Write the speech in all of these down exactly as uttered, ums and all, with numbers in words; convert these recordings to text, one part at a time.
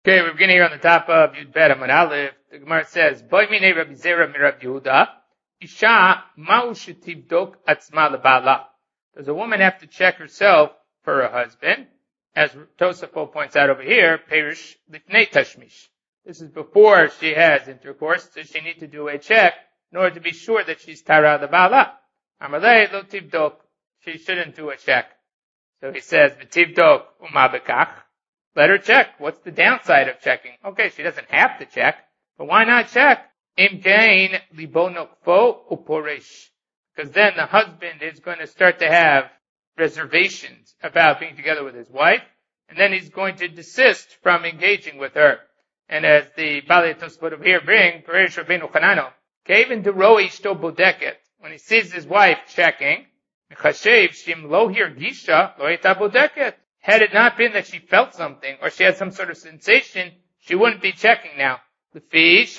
Okay, we're beginning here on the top of Yud Bet Amud Aleph. The Gemara says, "Boy minei Rabbi Zera mi Rabbi Yehuda, isha ma'u shetivdok atzma lebala." Does a woman have to check herself for her husband? As Tosafot points out over here, perish lifnei tashmish. This is before she has intercourse, so she needs to do a check in order to be sure that she's tara lebala. Amalei lo tivdok. She shouldn't do a check. So he says, "V'tivdok uma bekach." Let her check. What's the downside of checking? Okay, she doesn't have to check, but why not check? Im kain libo nokfo uporesh. Because then the husband is going to start to have reservations about being together with his wife, and then he's going to desist from engaging with her. And as the Balei Tosfot over here bring, Peresh Rabbeinu Chanano, Kevin deroi ishto bodeket, when he sees his wife checking, Mechashev shim lo hirgisha lo eta bodeket. Had it not been that she felt something, or she had some sort of sensation, she wouldn't be checking now. Because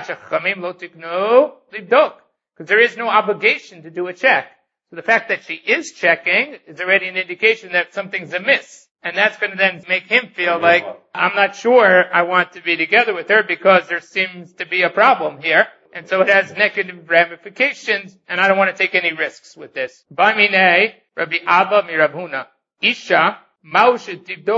there is no obligation to do a check. So the fact that she is checking is already an indication that something's amiss. And that's going to then make him feel like, I'm not sure I want to be together with her because there seems to be a problem here. And so it has negative ramifications, and I don't want to take any risks with this. Ba'minei, Rabbi Abba mi Rav Huna, Isha, so here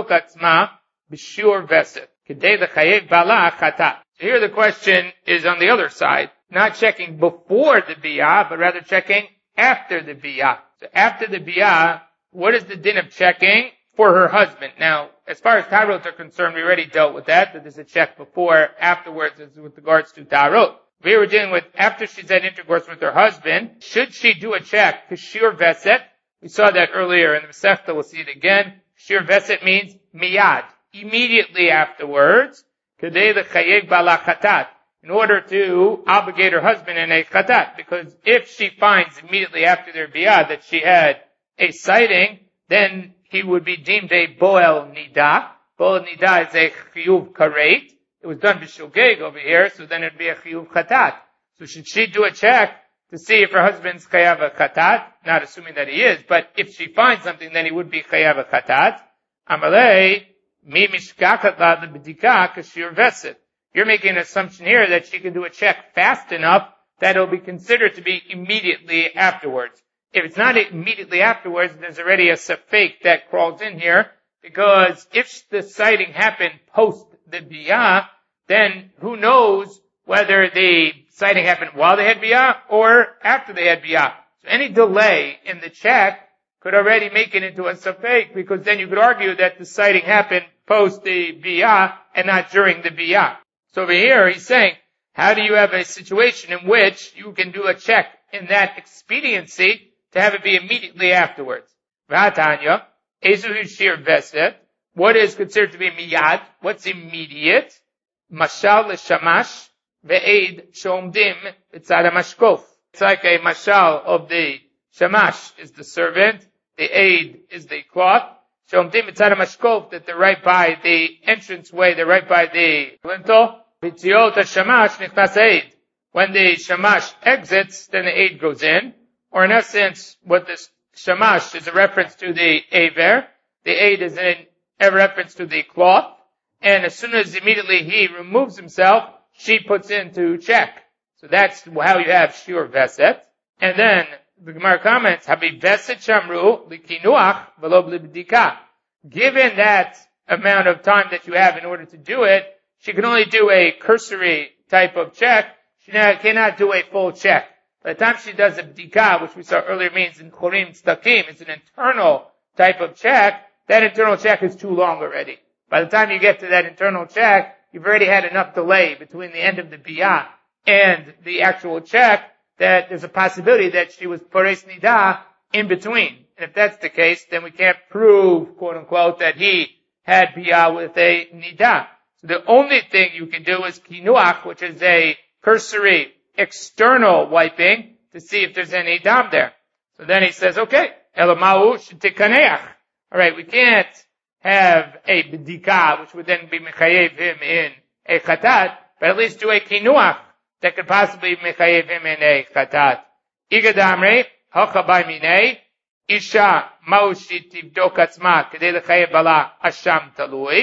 the question is on the other side, not checking before the biyah, but rather checking after the biyah. So after the biyah, what is the din of checking for her husband? Now, as far as tarot are concerned, we already dealt with that, that there's a check before, afterwards, as with regards to tarot. We were dealing with after she's had intercourse with her husband, should she do a check? Kashir veset. We saw that earlier in the Masechta, we'll see it again. Shir veset means miyad, immediately afterwards, kadei lechayev bala chatat, in order to obligate her husband in a chatat, because if she finds immediately after their biyah that she had a sighting, then he would be deemed a boel nida. Boel nida is a chiyuv karet. It was done b'shogeg over here, so then it would be a chiyuv chatat. So should she do a check to see if her husband's chayav a chatat, not assuming that he is, but if she finds something, then he would be chayav a chatat. Amalei, mi mishkachat la b'dika kashir veset. You're making an assumption here that she can do a check fast enough that it'll be considered to be immediately afterwards. If it's not immediately afterwards, there's already a safek that crawls in here, because if the sighting happened post the biyah, then who knows whether the sighting happened while they had biyah or after they had biyah. So any delay in the check could already make it into a safek, because then you could argue that the sighting happened post the biyah and not during the biyah. So over here he's saying, how do you have a situation in which you can do a check in that expediency to have it be immediately afterwards? V'hatanya, ezu shir veset. What is considered to be miyad? What's immediate? Mashal l'shamash. Ve'ed shomdim b'tzad ha'mashkof. It's like a mashal of the shamash is the servant, the aid is the cloth. Shomdim b'tzad ha'mashkof, that they're right by the entranceway, they're right by the lintel. B'tziot ha'shamash nichnas aid. When the shamash exits, then the aid goes in. Or in essence, what this shamash is a reference to the aver. The aid is in a reference to the cloth. And as soon as immediately he removes himself, she puts in to check. So that's how you have shir veset. And then the Gemara comments, Habi veset shamru likinuach v'lo b'dika. Given that amount of time that you have in order to do it, she can only do a cursory type of check. She cannot do a full check. By the time she does a b'dika, which we saw earlier means in chorim tztakim, it's an internal type of check, that internal check is too long already. By the time you get to that internal check, you've already had enough delay between the end of the biyah and the actual check that there's a possibility that she was pores nida in between. And if that's the case, then we can't prove, quote unquote, that he had biyah with a nida. So the only thing you can do is kinuach, which is a cursory external wiping to see if there's any dam there. So then he says, okay, elamau shetikaneach. All right, we can't have a b'dika, which would then be mechayev him in a chatat, but at least do a kinuach that could possibly mechayev him in a chatat. Igadamre, hachabay minei, isha maushi tivdok atzma, kedei lechayev bala asham talui.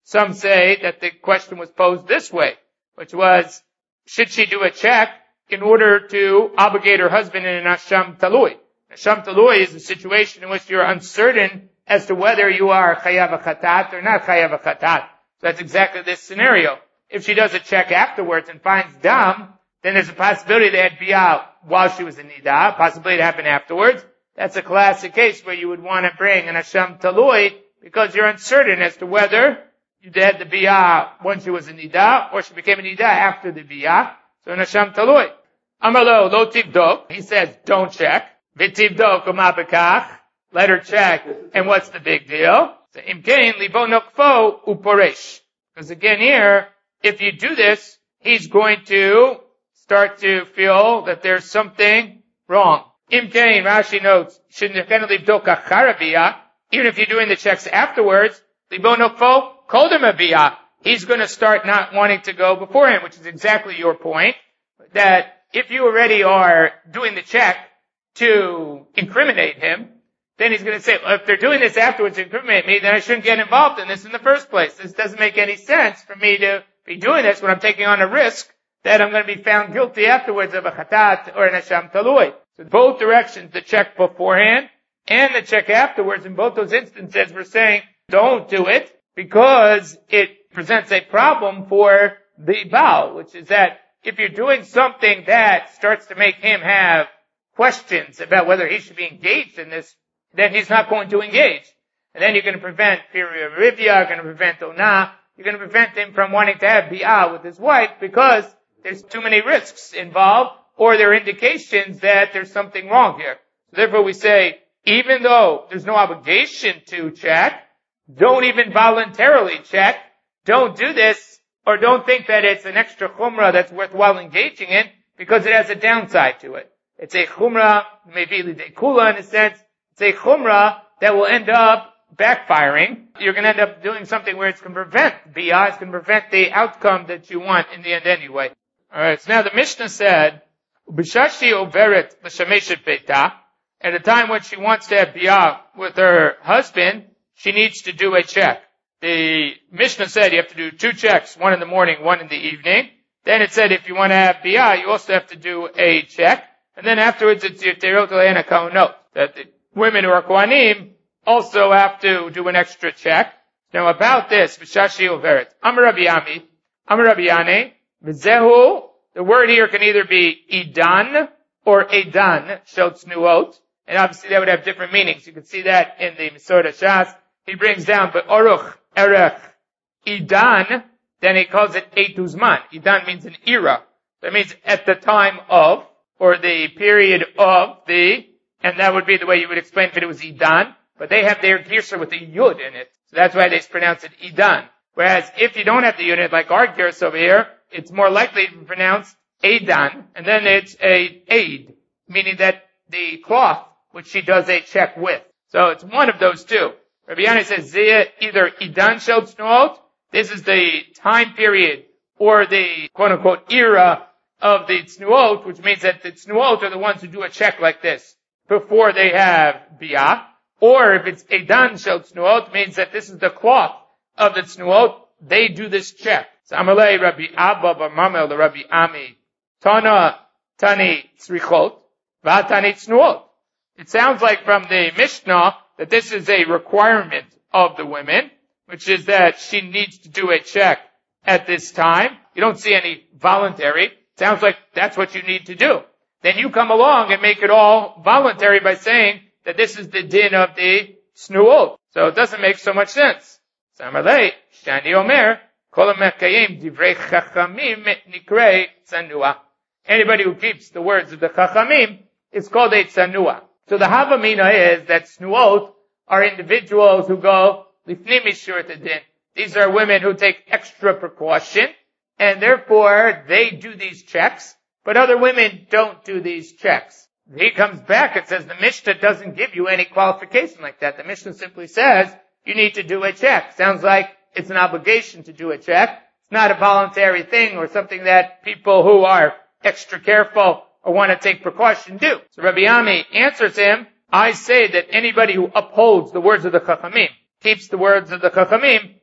some say that the question was posed this way, which was, should she do a check in order to obligate her husband in an asham talui? Asham talui is a situation in which you're uncertain as to whether you are chayav chatat or not chayav chatat. So that's exactly this scenario. If she does a check afterwards and finds dam, then there's a possibility they had biyah while she was in nidah, possibility to happen afterwards. That's a classic case where you would want to bring an asham talui because you're uncertain as to whether you had the biyah when she was in nidah or she became a nidah after the biyah. So an asham talui. Amalo lo tivdok. He says, don't check. V'tivdok umabekach. Let her check. And what's the big deal? So imkein libo nokfo uporesh. Because again here, if you do this, he's going to start to feel that there's something wrong. Imkein, Rashi notes, even if you're doing the checks afterwards, libo nokfo kodem abiyah. He's going to start not wanting to go beforehand, which is exactly your point, that if you already are doing the check to incriminate him, then he's going to say, well, if they're doing this afterwards to incriminate me, then I shouldn't get involved in this in the first place. This doesn't make any sense for me to be doing this when I'm taking on a risk that I'm going to be found guilty afterwards of a chatat or an asham talui. So both directions, the check beforehand and the check afterwards, in both those instances, we're saying don't do it because it presents a problem for the Baal, which is that if you're doing something that starts to make him have questions about whether he should be engaged in this, then he's not going to engage. And then you're going to prevent Piri Rivya, you're going to prevent Onah, you're going to prevent him from wanting to have Bi'ah with his wife because there's too many risks involved or there are indications that there's something wrong here. Therefore we say, even though there's no obligation to check, don't even voluntarily check, don't do this, or don't think that it's an extra chumrah that's worthwhile engaging in, because it has a downside to it. It's a chumrah, maybe lidei kula in a sense, it's a chumrah that will end up backfiring. You're going to end up doing something where it's going to prevent biyah, it's going to prevent the outcome that you want in the end anyway. Alright, so now the Mishnah said, Ubishashi overet l'shameshet beita, at a time when she wants to have biyah with her husband, she needs to do a check. The Mishnah said you have to do two checks, one in the morning, one in the evening. Then it said if you want to have biyah, you also have to do a check. And then afterwards it's Yiterot Le'ena Kaonot, that the women who are Kohanim also have to do an extra check. Now about this, V'shashi Overet, Amar Rabbi Ami, Amar Rabbi Yane, V'zehu, the word here can either be Idan or Edan, Shel Tznuot, and obviously that would have different meanings. You can see that in the Mesorah Shas. He brings down, but Oruch, Erech, Idan, then he calls it Eituzman. Idan means an era. That means at the time of, or the period of the, and that would be the way you would explain if it was Idan, but they have their girsa with a yud in it. So that's why they pronounce it Idan. Whereas if you don't have the unit, like our girsa over here, it's more likely to be pronounced Eidan, and then it's a aid, meaning that the cloth which she does a check with. So it's one of those two. Rabbi Yana says, Zia, either Idan Shel Tznuot, this is the time period, or the quote-unquote era of the Tznuot, which means that the Tznuot are the ones who do a check like this before they have Biyah, or if it's Idan Shel Tznuot, means that this is the cloth of the Tznuot, they do this check. So Amalei Rabbi Abba Bar Mamel, the Rabbi Ami, Tana Tani Tzrichot, Vatani Tznuot. It sounds like from the Mishnah that this is a requirement of the women, which is that she needs to do a check at this time. You don't see any voluntary. It sounds like that's what you need to do. Then you come along and make it all voluntary by saying that this is the din of the Tznuot. So it doesn't make so much sense. Samalei, Shani Omer, Kol HaMekayim Divrei Chachamim Nikrei Tzanua. Anybody who keeps the words of the Chachamim is called a Tzanua. So the Havamina is that Snuot are individuals who go Lifnim Mishur Tadin. These are women who take extra precaution, and therefore they do these checks, but other women don't do these checks. He comes back and says the Mishnah doesn't give you any qualification like that. The Mishnah simply says you need to do a check. Sounds like it's an obligation to do a check. It's not a voluntary thing or something that people who are extra careful or want to take precaution do. So Rabbi Ami answers him, I say that anybody who upholds the words of the Chachamim, keeps the words of the Chachamim,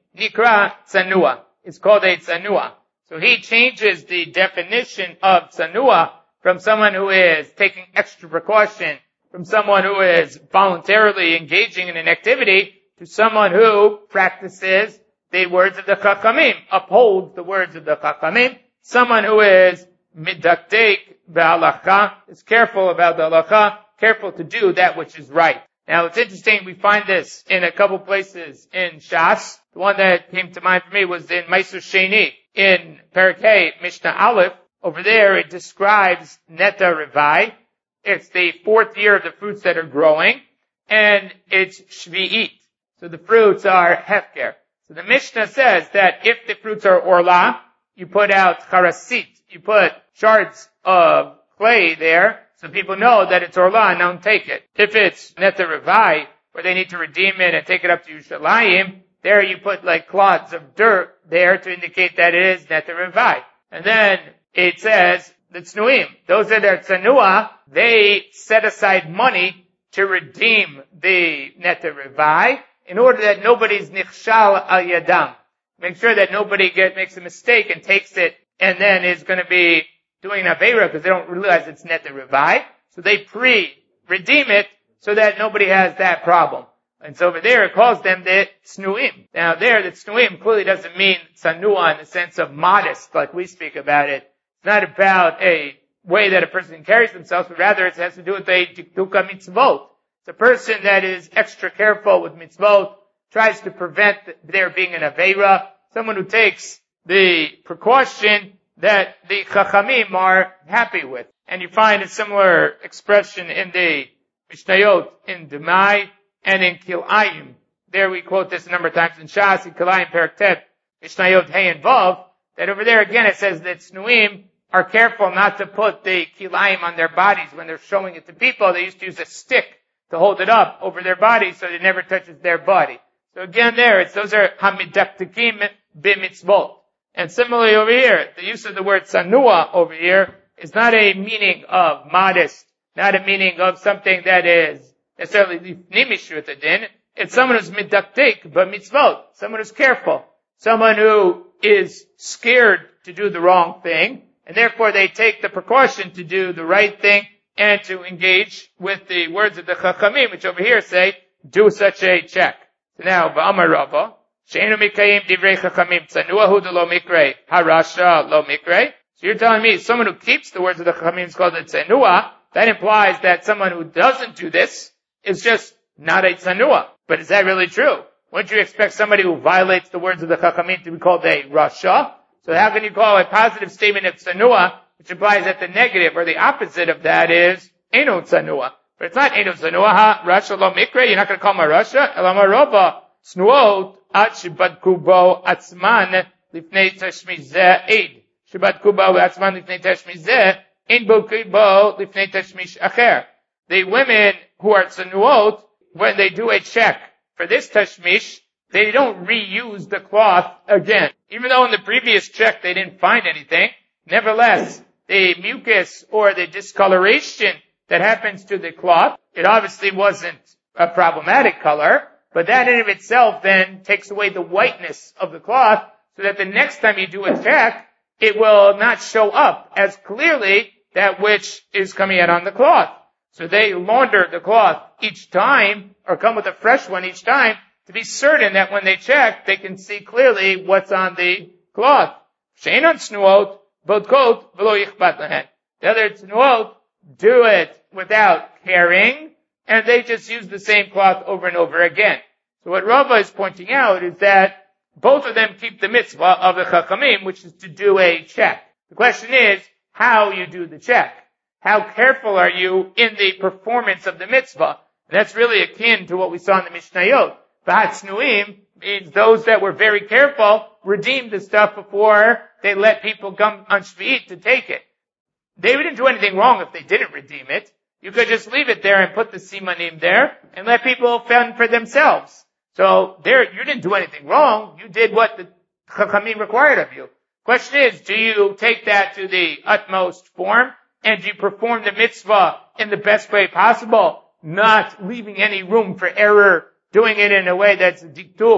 nikra tsanua. It's called a tsanua. So he changes the definition of tsanua from someone who is taking extra precaution, from someone who is voluntarily engaging in an activity, to someone who practices the words of the Chachamim, upholds the words of the Chachamim, someone who is midaktek b'halacha, is careful about the halacha, careful to do that which is right. Now it's interesting, we find this in a couple places in Shas. The one that came to mind for me was in Meiser Sheni, in Parakeh, Mishnah Aleph. Over there it describes Neta Revai. It's the fourth year of the fruits that are growing, and it's Shvi'it. So the fruits are Hefker. So the Mishnah says that if the fruits are Orla, you put out Charasit, you put shards of clay there, so people know that it's Orla and don't take it. If it's Neta Revai, where they need to redeem it and take it up to Yerushalayim, there you put like clods of dirt there to indicate that it is Neta Revai. And then it says, the Tznuim, those that are Tsanua, they set aside money to redeem the Neta Revai in order that nobody's Nichshal al Yadam. Make sure that nobody get, makes a mistake and takes it and then is going to be doing an Aveira because they don't realize it's Neta Revai. So they pre-redeem it so that nobody has that problem. And so over there it calls them the Tznuim. Now there, the Tznuim clearly doesn't mean Tsanua in the sense of modest like we speak about it. It's not about a way that a person carries themselves, but rather it has to do with a Dikduka mitzvot. It's a person that is extra careful with mitzvot, tries to prevent there being an Aveira, someone who takes the precaution that the Chachamim are happy with. And you find a similar expression in the Mishnayot, in Demai, and in Kilayim. There we quote this a number of times in Shas, in Kilayim, Perek Tet, Mishnayot, Hey, and Vav, that over there again it says that Tznuim are careful not to put the Kilayim on their bodies when they're showing it to people. They used to use a stick to hold it up over their body so it never touches their body. So again there, it's, those are Hamidaktikim b'mitzvot. And similarly over here, the use of the word Tsanua over here is not a meaning of modest, not a meaning of something that is necessarily nimish with the din. It's someone who's midaktik b'mitzvot, someone who's careful, someone who is scared to do the wrong thing, and therefore they take the precaution to do the right thing and to engage with the words of the Chachamim, which over here say, do such a check. So now, Ba'amar Rava, She'enu mikayim divrei Chachamim, Tsanuahu de lo mikre, Harasha lo mikre. So you're telling me someone who keeps the words of the Chachamim is called a Tsanua. That implies that someone who doesn't do this is just not a Tsanua. But is that really true? Wouldn't you expect somebody who violates the words of the Chachamim to be called a Rasha? So how can you call a positive statement of Tsanua, which implies that the negative or the opposite of that is Eno Tsanua? But it's not Eno Tsanua, ha? Rasha lo mikre, you're not going to call him a Rasha? Elama Rova, Snuot, at Shibat Kubo, Atzman, Lifnei Tashmizeh, Eid. Shibat Kubo, Atzman, Lifnei Tashmizeh, In Bo Kubo, Lifnei Tashmish Acher. The women who are Tsanuot, when they do a check for this Tashmish, they don't reuse the cloth again. Even though in the previous check they didn't find anything, nevertheless, the mucus or the discoloration that happens to the cloth, it obviously wasn't a problematic color, but that in of itself then takes away the whiteness of the cloth so that the next time you do a check, it will not show up as clearly that which is coming out on the cloth. So they launder the cloth each time, or come with a fresh one each time, to be certain that when they check, they can see clearly what's on the cloth. She'enon Tnuot, Bodkot, V'lo Yichbat Lahen. The other Tnuot do it without caring, and they just use the same cloth over and over again. So what Rava is pointing out is that both of them keep the mitzvah of the Chachamim, which is to do a check. The question is, how you do the check. How careful are you in the performance of the mitzvah? And that's really akin to what we saw in the Mishnayot. Ba'atznuim means those that were very careful redeemed the stuff before they let people come on Shvi'it to take it. They didn't do anything wrong if they didn't redeem it. You could just leave it there and put the simanim there and let people fend for themselves. So there, you didn't do anything wrong. You did what the Chachamim required of you. Question is, do you take that to the utmost form? And you perform the mitzvah in the best way possible, not leaving any room for error, doing it in a way that's dikduk,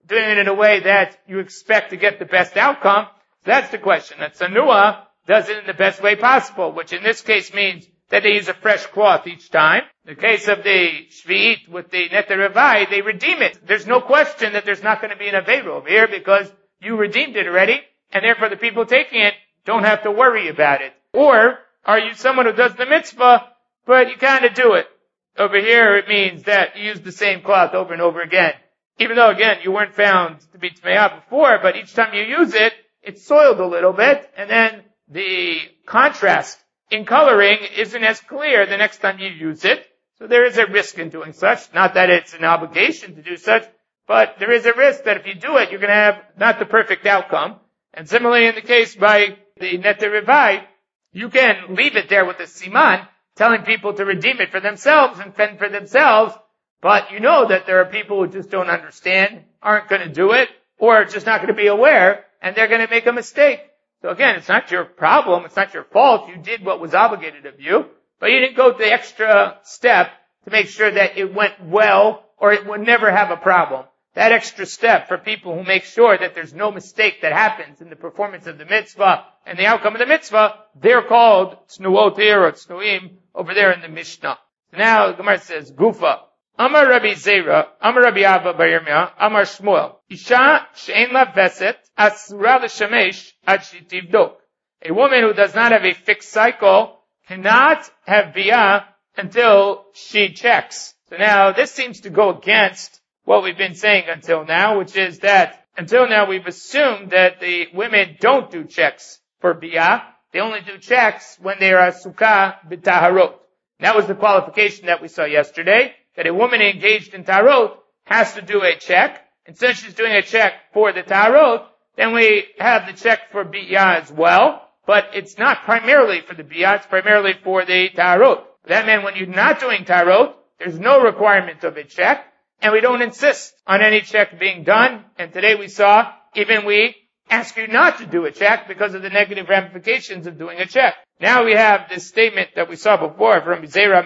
doing it in a way that you expect to get the best outcome. That's the question. That Tsanua does it in the best way possible, which in this case means that they use a fresh cloth each time. In the case of the Shvi'it with the Neter Revai, they redeem it. There's no question that there's not going to be an Avera over here because you redeemed it already, and therefore the people taking it don't have to worry about it. Or are you someone who does the mitzvah, but you kind of do it? Over here it means that you use the same cloth over and over again. Even though, again, you weren't found to be Tmeah before, but each time you use it, it's soiled a little bit, and then the contrast in coloring isn't as clear the next time you use it. So there is a risk in doing such. Not that it's an obligation to do such, but there is a risk that if you do it, you're going to have not the perfect outcome. And similarly in the case by the Neter Revai, you can leave it there with the siman, telling people to redeem it for themselves and fend for themselves, but you know that there are people who just don't understand, aren't going to do it, or are just not going to be aware, and they're going to make a mistake. So again, it's not your problem, it's not your fault, you did what was obligated of you, but you didn't go the extra step to make sure that it went well, or it would never have a problem. That extra step for people who make sure that there's no mistake that happens in the performance of the mitzvah and the outcome of the mitzvah, they're called Tznuot here or Tznuim over there in the Mishnah. So now the Gemara says, Gufa. Amar Rabbi Zera, Amar Rabbi Abba bar Yirmiyah, Amar Shmuel. Isha she'en la veset, asura l'shamesh ad shetivdok. A woman who does not have a fixed cycle cannot have biyah until she checks. So now this seems to go against what we've been saying until now, which is that until now we've assumed that the women don't do checks for biyah. They only do checks when they are asukah b'taharot. That was the qualification that we saw yesterday, that a woman engaged in taharot has to do a check. And since she's doing a check for the taharot, then we have the check for biyah as well. But it's not primarily for the biyah, it's primarily for the taharot. That meant when you're not doing taharot, there's no requirement of a check. And we don't insist on any check being done. And today we saw, even we ask you not to do a check because of the negative ramifications of doing a check. Now we have this statement that we saw before from Zera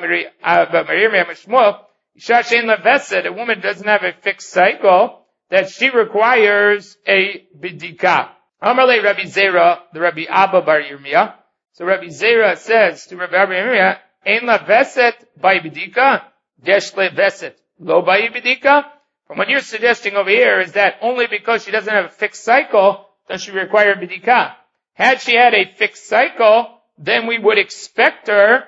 Marir Shmuel. Isha she'en la vesed, a woman doesn't have a fixed cycle, that she requires a bidika. Amarle Rabbi Zera, the Rabbi Abba bar Yirmiyah. So Rabbi Zera says to Rabbi Abba Yirmiyah, Ein la veset by bidika, yesh le veset. Lo ba'i bidika? From what you're suggesting over here is that only because she doesn't have a fixed cycle does she require bidika. Had she had a fixed cycle, then we would expect her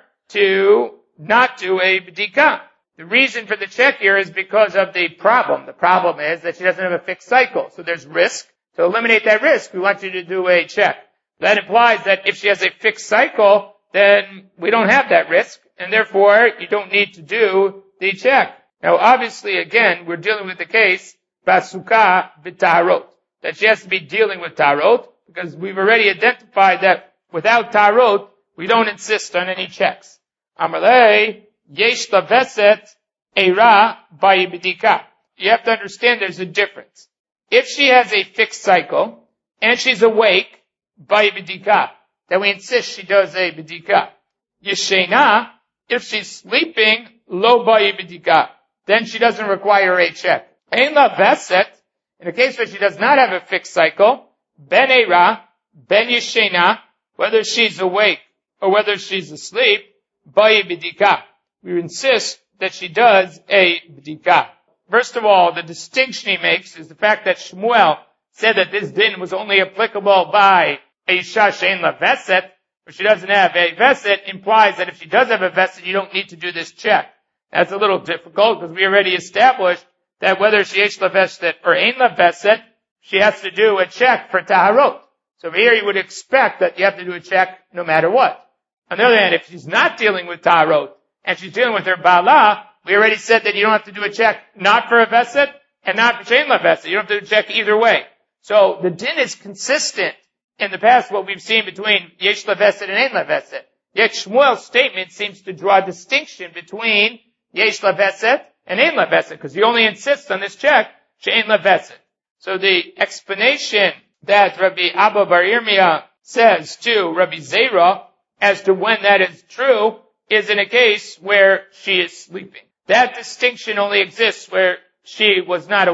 to not do a bidika. The reason for the check here is because of the problem. The problem is that she doesn't have a fixed cycle. So there's risk. To eliminate that risk, we want you to do a check. That implies that if she has a fixed cycle, then we don't have that risk, and therefore you don't need to do the check. Now, obviously, again, we're dealing with the case, Basukah v'Taharot, that she has to be dealing with Taharot, because we've already identified that without Taharot, we don't insist on any checks. Amalei, Yesh Laveset, Eira, Ba'ibidika. You have to understand there's a difference. If she has a fixed cycle, and she's awake, Ba'ibidika, then we insist she does a Bidika. Yeshena, if she's sleeping, Lo Ba'ibidika, then she doesn't require a check. Ein la veset, in a case where she does not have a fixed cycle, ben eira, ben yeshena, whether she's awake or whether she's asleep, ba'i bidika. We insist that she does a bidika. First of all, the distinction he makes is the fact that Shmuel said that this din was only applicable by a isha she'en la veset, where she doesn't have a veset, implies that if she does have a veset, you don't need to do this check. That's a little difficult because we already established that whether she yesh la veset or ein la veset, she has to do a check for taharot. So over here you would expect that you have to do a check no matter what. On the other hand, if she's not dealing with taharot and she's dealing with her bala, we already said that you don't have to do a check not for a veset and not for she'en la veset. You don't have to do a check either way. So the din is consistent in the past what we've seen between yesh la veset and ein la veset. Yet Shmuel's statement seems to draw a distinction between yesh la veset and ein la veset, because he only insists on this check, she'en la veset. So the explanation that Rabbi Abba bar Yirmiyah says to Rabbi Zera as to when that is true is in a case where she is sleeping. That distinction only exists where she was not awake.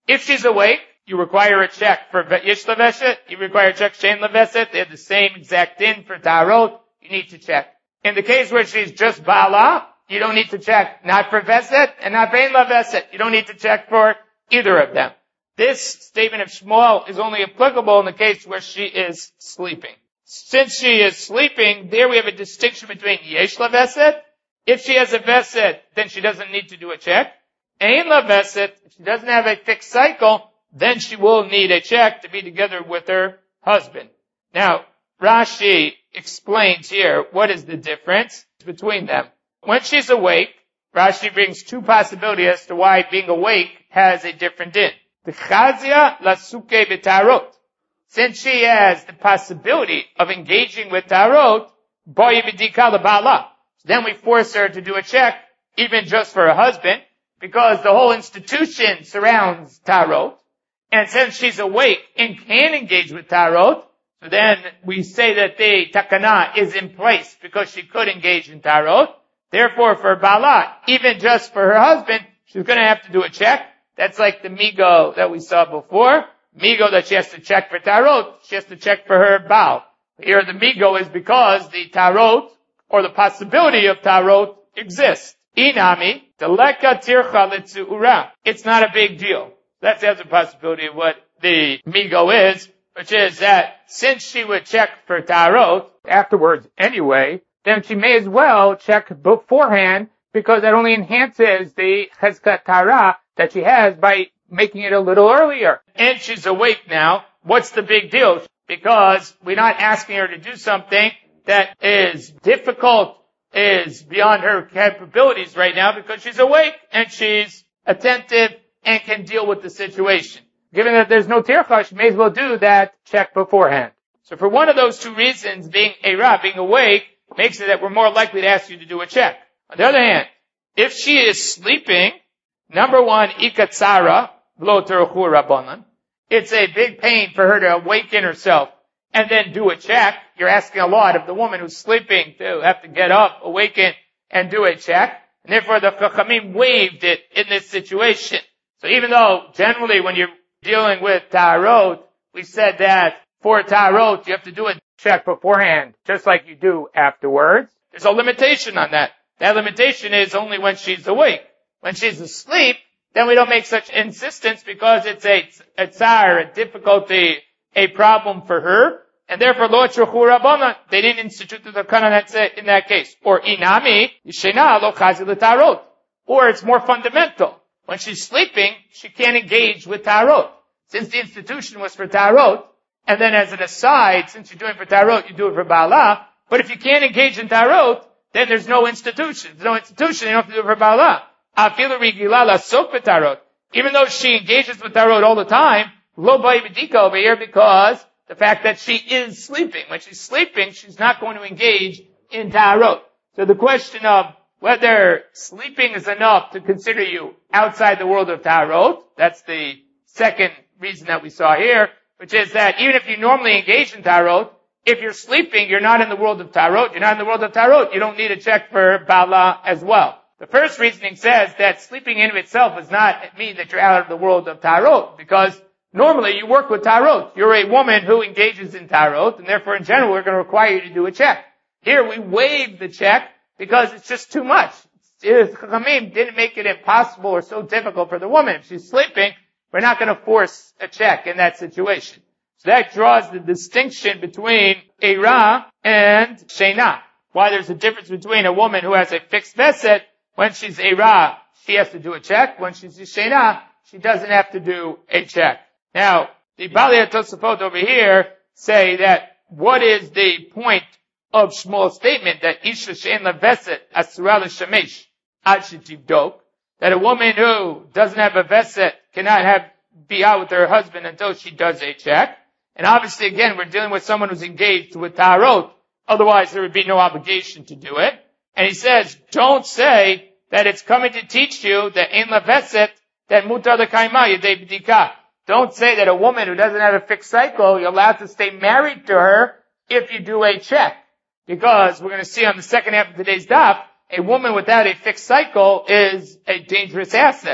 If she's awake, you require a check for Yesh Leveset, you require a check Shein Leveset. They have the same exact din for Tarot. You need to check. In the case where she's just Bala, you don't need to check. Not for Veset and not for Ein Leveset. You don't need to check for either of them. This statement of Shmuel is only applicable in the case where she is sleeping. Since she is sleeping, there we have a distinction between Yesh Leveset. If she has a Veset, then she doesn't need to do a check. Ein Leveset, if she doesn't have a fixed cycle, then she will need a check to be together with her husband. Now, Rashi explains here what is the difference between them. When she's awake, Rashi brings two possibilities as to why being awake has a different din. The chazia lasuke b'tarot. Since she has the possibility of engaging with tarot, boy b'dika lebala. So then we force her to do a check, even just for her husband, because the whole institution surrounds tarot. And since she's awake and can engage with tarot, so then we say that the takana is in place because she could engage in tarot. Therefore, for Bala, even just for her husband, she's going to have to do a check. That's like the migo that we saw before. Migo that she has to check for tarot, she has to check for her Baal. Here the migo is because the tarot, or the possibility of tarot, exists. Inami, teleka tircha letzuura. It's not a big deal. That's the other possibility of what the migo is, which is that since she would check for tarot afterwards anyway, then she may as well check beforehand because that only enhances the chezkat tara that she has by making it a little earlier. And she's awake now. What's the big deal? Because we're not asking her to do something that is difficult, is beyond her capabilities right now because she's awake and she's attentive and can deal with the situation. Given that there's no tircha, she may as well do that check beforehand. So for one of those two reasons, being Eira, being awake, makes it that we're more likely to ask you to do a check. On the other hand, if she is sleeping, number one, ikatsara, v'lo teruchu rabbanan. It's a big pain for her to awaken herself and then do a check. You're asking a lot of the woman who's sleeping to have to get up, awaken, and do a check. And therefore the Chachamim waived it in this situation. So even though generally when you're dealing with tarot, we said that for tarot you have to do a check beforehand, just like you do afterwards. There's a limitation on that. That limitation is only when she's awake. When she's asleep, then we don't make such insistence because it's a, a tsar, a difficulty, a problem for her. And therefore, lo tzruchu rabbanan, they didn't institute the takana in that case. Or inami, yishena lo chazi l'tarot. Or it's more fundamental. When she's sleeping, she can't engage with tarot. Since the institution was for tarot, and then as an aside, since you're doing it for tarot, you do it for Bala. But if you can't engage in tarot, then there's no institution. There's no institution, you don't have to do it for Bala. Afilu rigila lasok b'tarot. Even though she engages with tarot all the time, lo ba'i b'dika over here because the fact that she is sleeping. When she's sleeping, she's not going to engage in tarot. So the question of whether sleeping is enough to consider you outside the world of tarot, that's the second reason that we saw here, which is that even if you normally engage in tarot, if you're sleeping, you're not in the world of tarot. You're not in the world of tarot. You don't need a check for Bala as well. The first reasoning says that sleeping in of itself does not mean that you're out of the world of tarot, because normally you work with tarot. You're a woman who engages in tarot, and therefore in general we're going to require you to do a check. Here we waive the check because it's just too much. Chachamim didn't make it impossible or so difficult for the woman. If she's sleeping, we're not going to force a check in that situation. So that draws the distinction between Eira and Sheina. Why there's a difference between a woman who has a fixed veset. When she's Eira, she has to do a check. When she's Sheina, she doesn't have to do a check. Now, the Balei Tosafot over here say that what is the point of Shmuel's statement that Isha she'en la veset asura l'shamesh ad shetivdok, that a woman who doesn't have a veset cannot have be out with her husband until she does a check. And obviously, again, we're dealing with someone who's engaged with tarot. Otherwise, there would be no obligation to do it. And he says, don't say that it's coming to teach you that in la veset that mutar l'kaima yedei b'dika. Don't say that a woman who doesn't have a fixed cycle, you're allowed to stay married to her if you do a check. Because we're going to see on the second half of today's daf, a woman without a fixed cycle is a dangerous asset.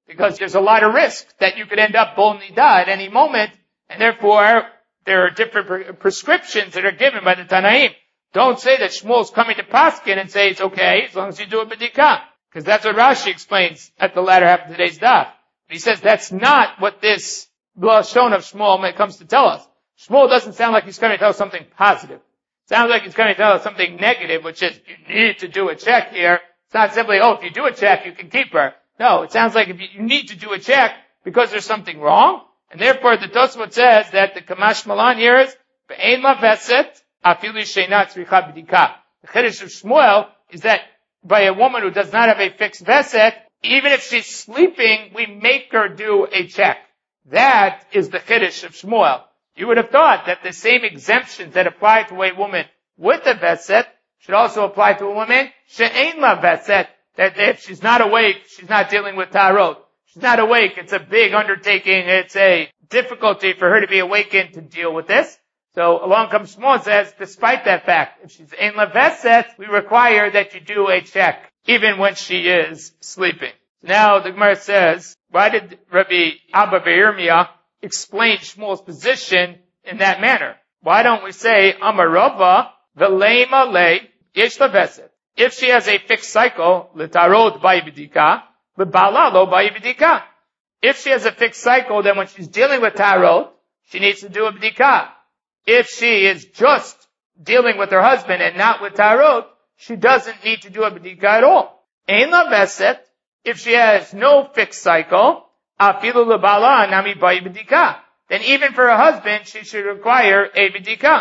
because there's a lot of risk that you could end up bol nida at any moment, and therefore there are different pre- prescriptions that are given by the Tanaim. Don't say that Shmuel's coming to Paskin and say it's okay as long as you do a bedika, because that's what Rashi explains at the latter half of today's daf. He says that's not what this lashon of Shmuel comes to tell us. Shmuel doesn't sound like he's coming to tell us something positive. It sounds like he's coming to tell us something negative, which is you need to do a check here. It's not simply, oh, if you do a check, you can keep her. No, it sounds like if you, you need to do a check because there's something wrong, and therefore the Tosfot says that the Kamash Malan here is Be'ein la veset afilu sheina tzricha b'dika. The Chiddush of Shmuel is that by a woman who does not have a fixed veset, even if she's sleeping, we make her do a check. That is the Chiddush of Shmuel. You would have thought that the same exemptions that apply to a woman with a veset should also apply to a woman she'ein la veset, that if she's not awake, she's not dealing with tarot. She's not awake, it's a big undertaking, it's a difficulty for her to be awakened to deal with this. So along comes Shmuel and says, despite that fact, if she's ein la veset, we require that you do a check, even when she is sleeping. Now the Gemara says, why did Rabbi Abba Be'irmiyah explain Shmuel's position in that manner? Why don't we say, Amarava, v'leima le, yesh la veset. If she has a fixed cycle, l'tarot ba'ibidika, l'bala lo ba'ibidika. If she has a fixed cycle, then when she's dealing with tarot, she needs to do a bidika. If she is just dealing with her husband and not with tarot, she doesn't need to do a bidika at all. Ein la veset, if she has no fixed cycle, afilu l'bala nami ba'ibidika. Then even for her husband, she should require a bidika.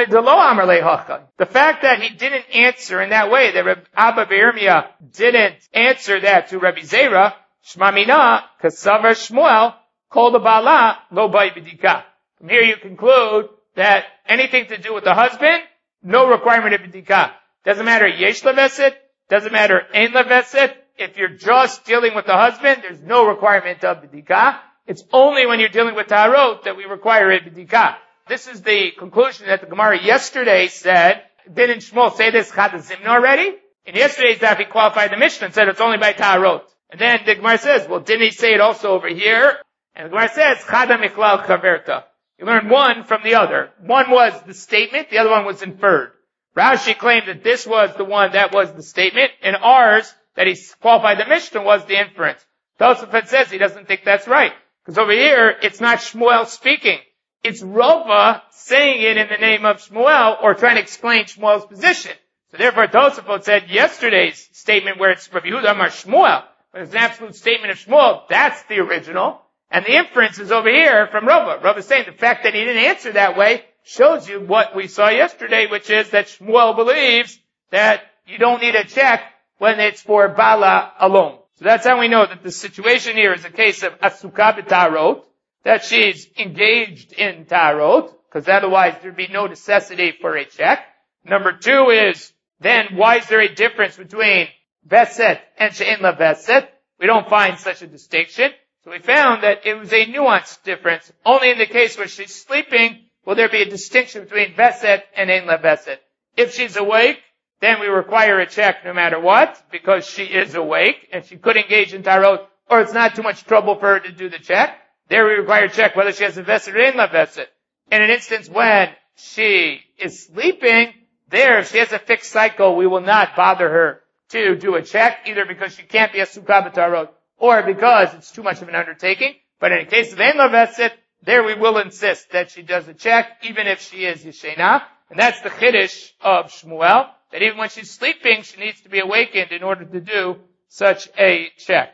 The fact that he didn't answer in that way, that Rabbi Abba Be'irmiyah didn't answer that to Rabbi Zera, Shmamina, Kasavar Shmuel, Kol Bala, Lo Ba'ibidika. From here you conclude that anything to do with the husband, no requirement of bidika. Doesn't matter yesh leveset, doesn't matter ein leveset. If you're just dealing with the husband, there's no requirement of bidika. It's only when you're dealing with tarot that we require a bidika. This is the conclusion that the Gemara yesterday said. Didn't Shmuel say this Chad Zimna already? In yesterday's daf he qualified the Mishnah and said it's only by tarot. And then the Gemara says, well, didn't he say it also over here? And the Gemara says, Chada Michlal Kaverta. You learn one from the other. One was the statement, the other one was inferred. Rashi claimed that this was the one that was the statement, and ours, that he qualified the Mishnah, was the inference. Tosafot says he doesn't think that's right. Because over here, it's not Shmuel speaking. It's Rova saying it in the name of Shmuel, or trying to explain Shmuel's position. So therefore, Tosafot said yesterday's statement where it's Rabbi Yehuda Amar Shmuel, but it's an absolute statement of Shmuel, that's the original. And the inference is over here from Rava. Rava is saying the fact that he didn't answer that way shows you what we saw yesterday, which is that Shmuel believes that you don't need a check when it's for Bala alone. So that's how we know that the situation here is a case of Asukah b'tarot, that she's engaged in tarot, because otherwise there'd be no necessity for a check. Number two is, then why is there a difference between Veset and She'en la Veset? We don't find such a distinction. So we found that it was a nuanced difference. Only in the case where she's sleeping will there be a distinction between Veset and Ein la Veset. If she's awake, then we require a check no matter what, because she is awake, and she could engage in tarot, or it's not too much trouble for her to do the check. There we require a check whether she has a Veset or Ein la Veset. In an instance when she is sleeping, there, if she has a fixed cycle, we will not bother her to do a check, either because she can't be a Sukkah b'tarot, or because it's too much of an undertaking. But in the case of Ein la Veset, there we will insist that she does a check, even if she is Yeshena. And that's the Chiddush of Shmuel, that even when she's sleeping, she needs to be awakened in order to do such a check.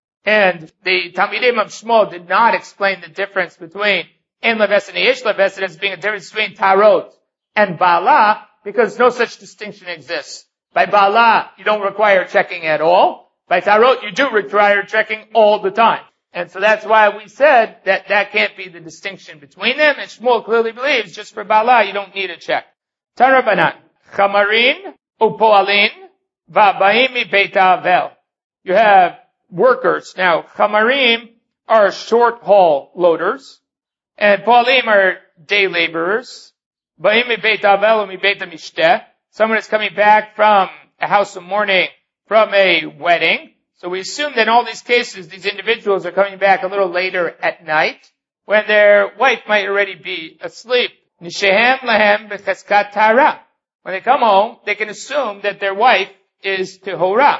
And the Talmidim of Shmuel did not explain the difference between Ein la Veset and Yesh la Veset as being a difference between Tarot and Bala, because no such distinction exists. By Bala, you don't require checking at all. By Tarot, you do require checking all the time. And so that's why we said that that can't be the distinction between them, and Shmuel clearly believes just for Bala, you don't need a check. Tarabanan, Chamarin, Upoalin, Va'baim mi Beit Avel. You have workers. Now, Chamarim are short haul loaders, and Poalim are day laborers. Ba'im mi Beit Avel mi Beit Mishteh. Someone is coming back from a house of mourning, from a wedding. So we assume that in all these cases, these individuals are coming back a little later at night, when their wife might already be asleep. Nishehem lahem b'cheskat tara. When they come home, they can assume that their wife is tehora.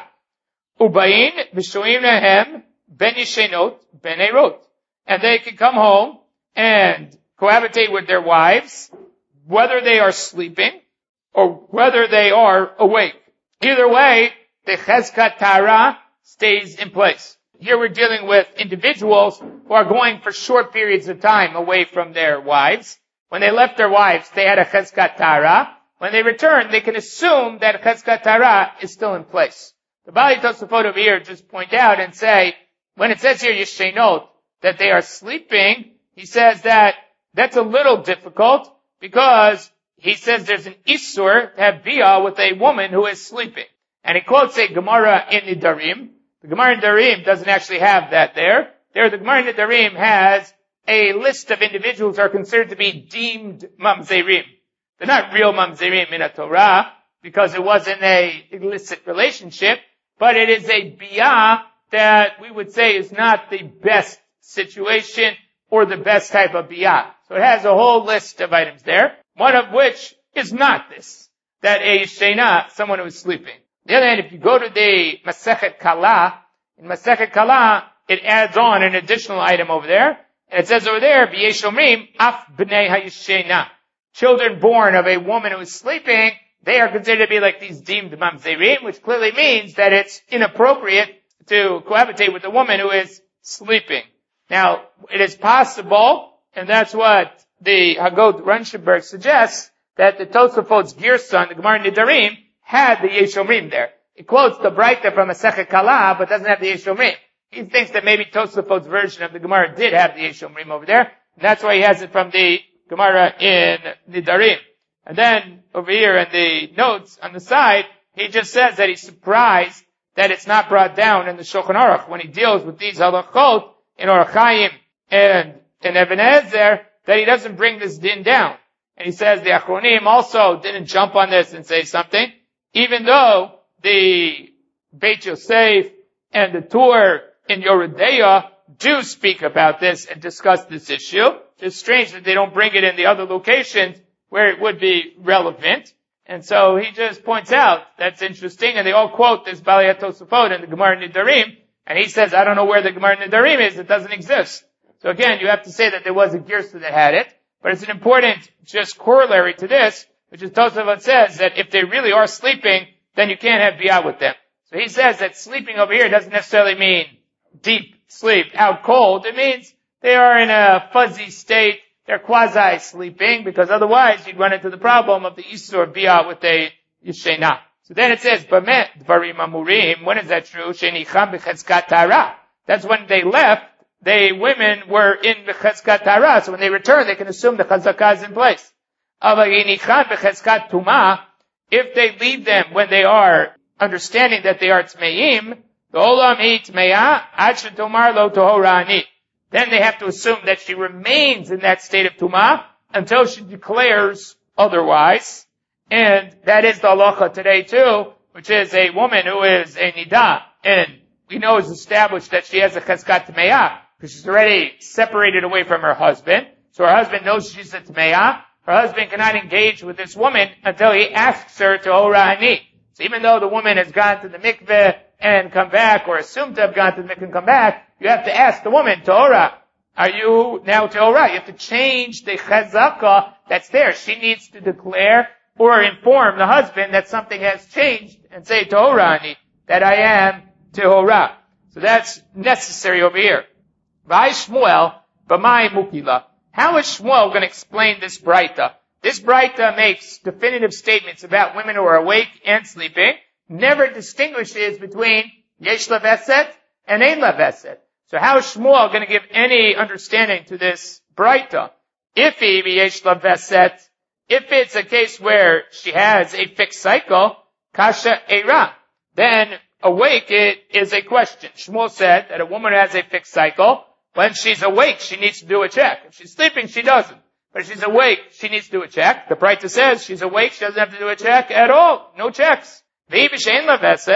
Ubayin v'shoim lahem ben yishenot ben erot. And they can come home and cohabitate with their wives, whether they are sleeping or whether they are awake. Either way, the cheskat tara stays in place. Here we're dealing with individuals who are going for short periods of time away from their wives. When they left their wives, they had a cheskat tara. When they return, they can assume that cheskat tara is still in place. The Bali Tosafot over here just point out and say, when it says here yishenot, that they are sleeping, he says that that's a little difficult because he says there's an isur to have bia with a woman who is sleeping. And he quotes a Gemara in Nidarim. The Gemara in Nidarim doesn't actually have that there. There, the Gemara in Nidarim has a list of individuals who are considered to be deemed mamzerim. They're not real mamzerim in a Torah because it wasn't a illicit relationship, but it is a bia that we would say is not the best situation or the best type of bia. So it has a whole list of items there, one of which is not this, that a yishena, someone who is sleeping. On the other hand, if you go to the Masechet Kala, in Masechet Kala, it adds on an additional item over there, and it says over there, B'yesh omrim, af b'nei hayishena. Children born of a woman who is sleeping, they are considered to be like these deemed mamzerim, which clearly means that it's inappropriate to cohabitate with a woman who is sleeping. Now, it is possible, and that's what the Hagod Ranshenberg suggests, that the Tosafot's Girson, the Gemara Nidarim, had the Yesh Omrim there. It quotes the Braita from Masechet Kala, but doesn't have the Yesh Omrim. He thinks that maybe Tosafot's version of the Gemara did have the Yesh Omrim over there, and that's why he has it from the Gemara in Nidarim. And then, over here in the notes on the side, he just says that he's surprised that it's not brought down in the Shulchan Aruch when he deals with these halachot in Orach Chaim and in Even HaEzer, that he doesn't bring this din down. And he says the Achronim also didn't jump on this and say something, even though the Beit Yosef and the Tur in Yoredeya do speak about this and discuss this issue. It's strange that they don't bring it in the other locations where it would be relevant. And so he just points out that's interesting, and they all quote this Bali HaTosafot in the Gemara Nidarim, and he says, I don't know where the Gemara Nidarim is, it doesn't exist. So again, you have to say that there was a Girsa that had it, but it's an important just corollary to this, which is Tosafot says that if they really are sleeping, then you can't have biyah with them. So he says that sleeping over here doesn't necessarily mean deep sleep, out cold. It means they are in a fuzzy state, they're quasi-sleeping, because otherwise you'd run into the problem of the Isur biyah with a Yishena. So then it says, Bamet Dvarim Amurim, when is that true? Shenicham b'cheskat tara. That's when they left, they, women were in b'cheskat tara, so when they return, they can assume the chazakah is in place. Avayinicham b'cheskat tuma, if they leave them when they are understanding that they are tmeim, the olam hi tmeya, ad shetomar lo tohorani. Then they have to assume that she remains in that state of tumah until she declares otherwise. And that is the halacha today too, which is a woman who is a nidah, and we know is established that she has a cheskat tmeya, because she's already separated away from her husband. So her husband knows she's a tmeya. Her husband cannot engage with this woman until he asks her to orani. So even though the woman has gone to the mikveh and come back, or assumed to have gone to the mikveh and come back, you have to ask the woman, Torah, are you now Torah? You have to change the chazakah that's there. She needs to declare or inform the husband that something has changed and say, Torani, that I am Tehorah. So that's necessary over here. Vai Shmuel, b'mai mukila. How is Shmuel going to explain this Braita? This Braita makes definitive statements about women who are awake and sleeping, never distinguishes between yesh laveset and ein laveset. So how is Shmuel going to give any understanding to this Braita? If he be yesh laveset, if it's a case where she has a fixed cycle, kasha eira, then awake it is a question. Shmuel said that a woman who has a fixed cycle, when she's awake, she needs to do a check. If she's sleeping, she doesn't. But if she's awake, she needs to do a check. The Braita says she's awake, she doesn't have to do a check at all. No checks. If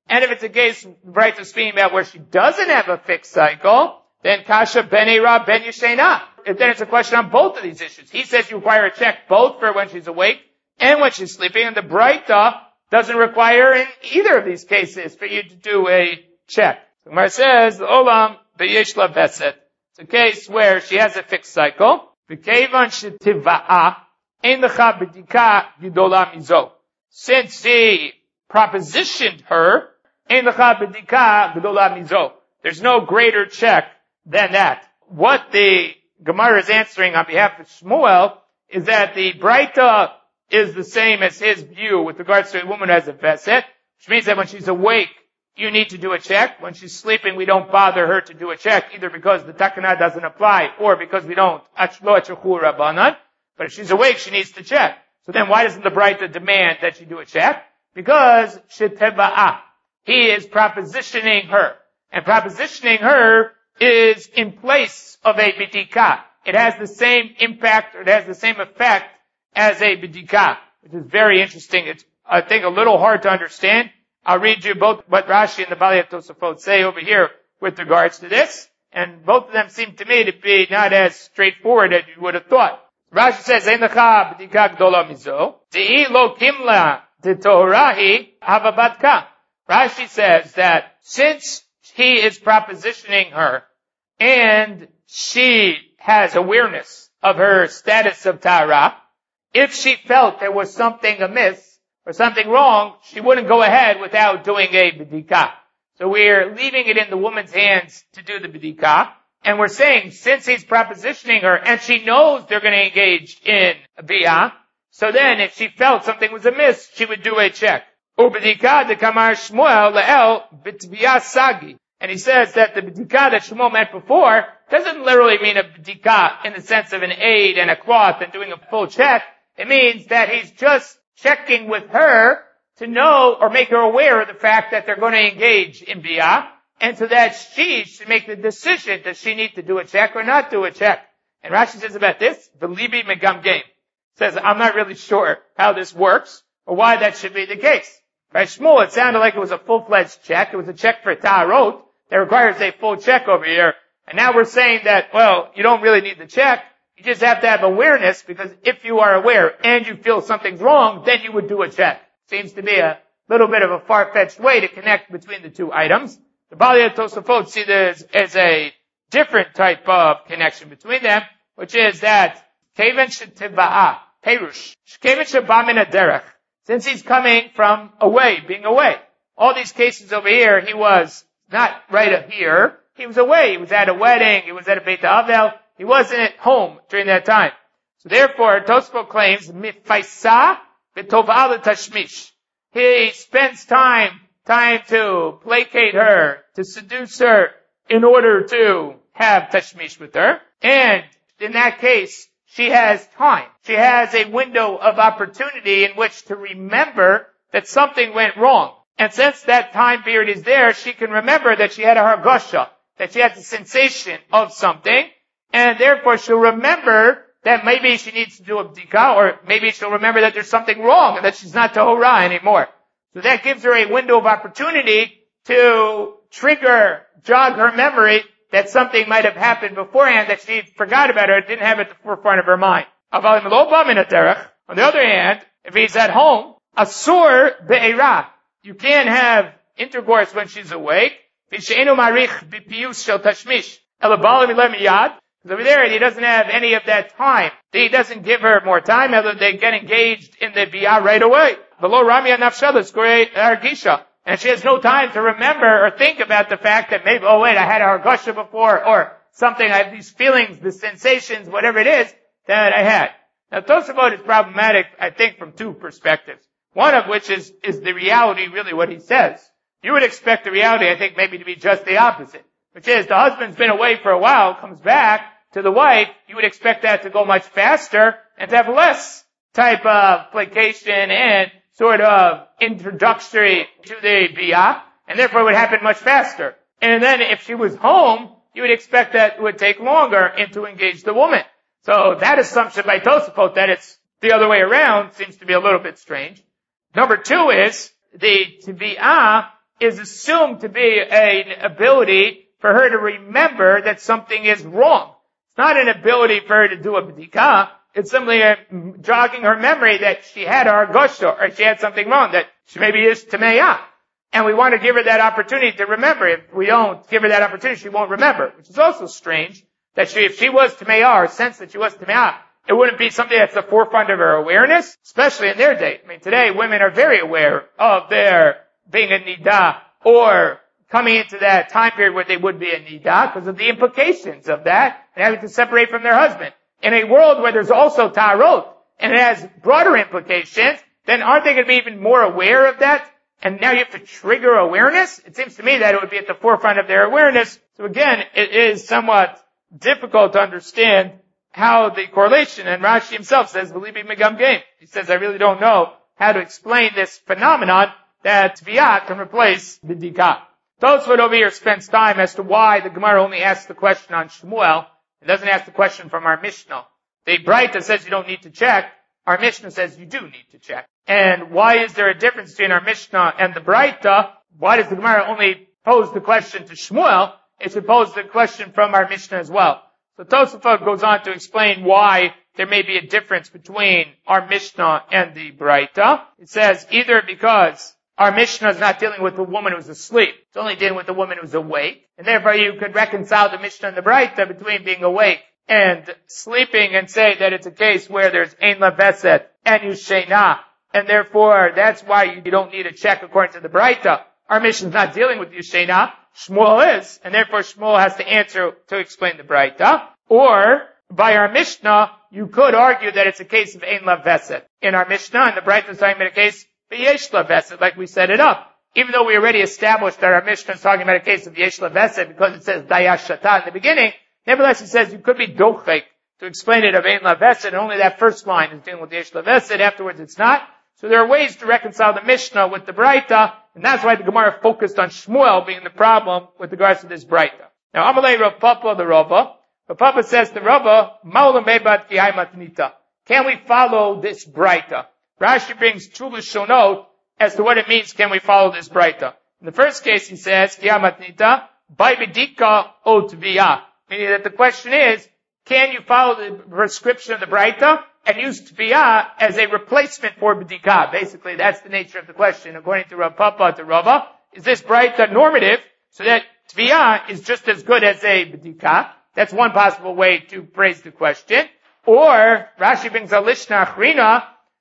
And if it's a case, Braita is speaking about where she doesn't have a fixed cycle, then kasha ben era ben yeshena. Then it's a question on both of these issues. He says you require a check both for when she's awake and when she's sleeping, and the Braita doesn't require in either of these cases for you to do a check. The Gemara says, Olam beyesh la beset. It's a case where she has a fixed cycle. V'kevan shetivaa ein lecha b'dika gidola mizo. Since he propositioned her, ein lecha b'dika gidola mizo. There's no greater check than that. What the Gemara is answering on behalf of Shmuel is that the Braita is the same as his view with regards to a woman who has a veset, which means that when she's awake, you need to do a check. When she's sleeping, we don't bother her to do a check, either because the takana doesn't apply or because we don't. But if she's awake, she needs to check. So then why doesn't the Braita demand that she do a check? Because sheteva'ah. He is propositioning her. And propositioning her is in place of a bidika. It has the same impact, or it has the same effect as a bidika, which is very interesting. It's, I think, a little hard to understand. I'll read you both what Rashi and the Bali Tosafot say over here with regards to this, and both of them seem to me to be not as straightforward as you would have thought. Rashi says, "Ein lecha b'dika gdola mizo, de'i lo kimla titorahi havabatka." Rashi says that since he is propositioning her, and she has awareness of her status of Tara, if she felt there was something amiss or something wrong, she wouldn't go ahead without doing a bidika. So we're leaving it in the woman's hands to do the bidika, and we're saying since he's propositioning her and she knows they're going to engage in a biyah, so then if she felt something was amiss, she would do a check. Ubidika de kamar Shmuel le'el bitviyah sagi. And he says that the bidika that Shmuel meant before doesn't literally mean a bidika in the sense of an aid and a cloth and doing a full check. It means that he's just checking with her to know or make her aware of the fact that they're going to engage in biyah, and so that she should make the decision, does she need to do a check or not do a check. And Rashi says about this, the Libi Megam Game says, I'm not really sure how this works or why that should be the case. By Shmuel, it sounded like it was a full-fledged check. It was a check for Ta'arot that requires a full check over here. And now we're saying that, well, you don't really need the check. You just have to have awareness, because if you are aware and you feel something's wrong, then you would do a check. Seems to be a little bit of a far-fetched way to connect between the two items. The Bali and Tosafot see this as a different type of connection between them, which is that Keven Shetiva'ah, Perush, Keven Sheba min haderech, since he's coming from away, being away. All these cases over here, he was not right up here. He was away. He was at a wedding. He was at a Beit Avel. He wasn't at home during that time. So therefore, Tosafot claims, Mifaisa v'tovah l'tashmish. He spends time, time to placate her, to seduce her, in order to have tashmish with her. And in that case, she has time. She has a window of opportunity in which to remember that something went wrong. And since that time period is there, she can remember that she had a hargosha, that she had the sensation of something, and therefore she'll remember that maybe she needs to do a bdika, or maybe she'll remember that there's something wrong and that she's not tahora anymore. So that gives her a window of opportunity to trigger, jog her memory that something might have happened beforehand that she forgot about or didn't have at the forefront of her mind. On the other hand, if he's at home, asur be'era, you can't have intercourse when she's awake. Over there, he doesn't have any of that time. He doesn't give her more time, although they get engaged in the biyah right away. And she has no time to remember or think about the fact that maybe, oh wait, I had a hargasha before, or something, I have these feelings, the sensations, whatever it is that I had. Now Tosafot is problematic, I think, from two perspectives. One of which is, is the reality, really what he says. You would expect the reality, I think, maybe to be just the opposite. Which is, the husband's been away for a while, comes back to the wife, you would expect that to go much faster and to have less type of placation and sort of introductory to the biyah, and therefore it would happen much faster. And then if she was home, you would expect that it would take longer and to engage the woman. So that assumption by Tosafot that it's the other way around seems to be a little bit strange. Number two is, the tibiyah is assumed to be an ability for her to remember that something is wrong. It's not an ability for her to do a b'dika. It's simply a, jogging her memory that she had a hargosha, or she had something wrong, that she maybe is tameya. And we want to give her that opportunity to remember. If we don't give her that opportunity, she won't remember. Which is also strange, that she, if she was tameya, or sense that she was tameya, it wouldn't be something that's the forefront of her awareness, especially in their day. I mean, today women are very aware of their being a nida, or coming into that time period where they would be a nida, because of the implications of that, and having to separate from their husband. In a world where there's also tarot, and it has broader implications, then aren't they going to be even more aware of that? And now you have to trigger awareness? It seems to me that it would be at the forefront of their awareness. So again, it is somewhat difficult to understand how the correlation, and Rashi himself says, believe me, Megam Game. He says, I really don't know how to explain this phenomenon that Tviyah can replace B'dika. Tosfot over here spends time as to why the Gemara only asks the question on Shmuel. It doesn't ask the question from our Mishnah. The Braita says you don't need to check. Our Mishnah says you do need to check. And why is there a difference between our Mishnah and the Braita? Why does the Gemara only pose the question to Shmuel? It should pose the question from our Mishnah as well. So Tosafot goes on to explain why there may be a difference between our Mishnah and the Braita. It says either because our Mishnah is not dealing with a woman who's asleep. It's only dealing with a woman who's awake. And therefore you could reconcile the Mishnah and the Braita between being awake and sleeping and say that it's a case where there's Ein Laveset and Yushena. And therefore that's why you don't need a check according to the Braita. Our Mishnah is not dealing with Yushena. Shmuel is. And therefore Shmuel has to answer to explain the Braita. Or by our Mishnah, you could argue that it's a case of Ein Laveset. In our Mishnah, and the Braita is talking about a case Yesh Laveset, like we set it up. Even though we already established that our Mishnah is talking about a case of Yesh Laveset because it says Dayash Shata in the beginning, nevertheless it says you could be Dochek to explain it of Ein Laveset, and only that first line is dealing with Yesh Laveset, afterwards it's not. So there are ways to reconcile the Mishnah with the Braita, and that's why the Gemara focused on Shmuel being the problem with regards to this Braita. Now, Amalei Rav Papa, the Rava. Rav Papa says to Rava, Ma'olam Mebat Ki Hai Matnita. Can we follow this Braita? Rashi brings two Lashonot as to what it means, can we follow this Braita. In the first case, he says, Ki Hai Matnita, By B'dika O Tviyah. Meaning that the question is, can you follow the prescription of the Braita and use Tviyah as a replacement for B'dika? Basically, that's the nature of the question. According to Rav Papa, to Rava, is this Braita normative so that Tviyah is just as good as a B'dika? That's one possible way to phrase the question. Or, Rashi brings a Lishna Achrina,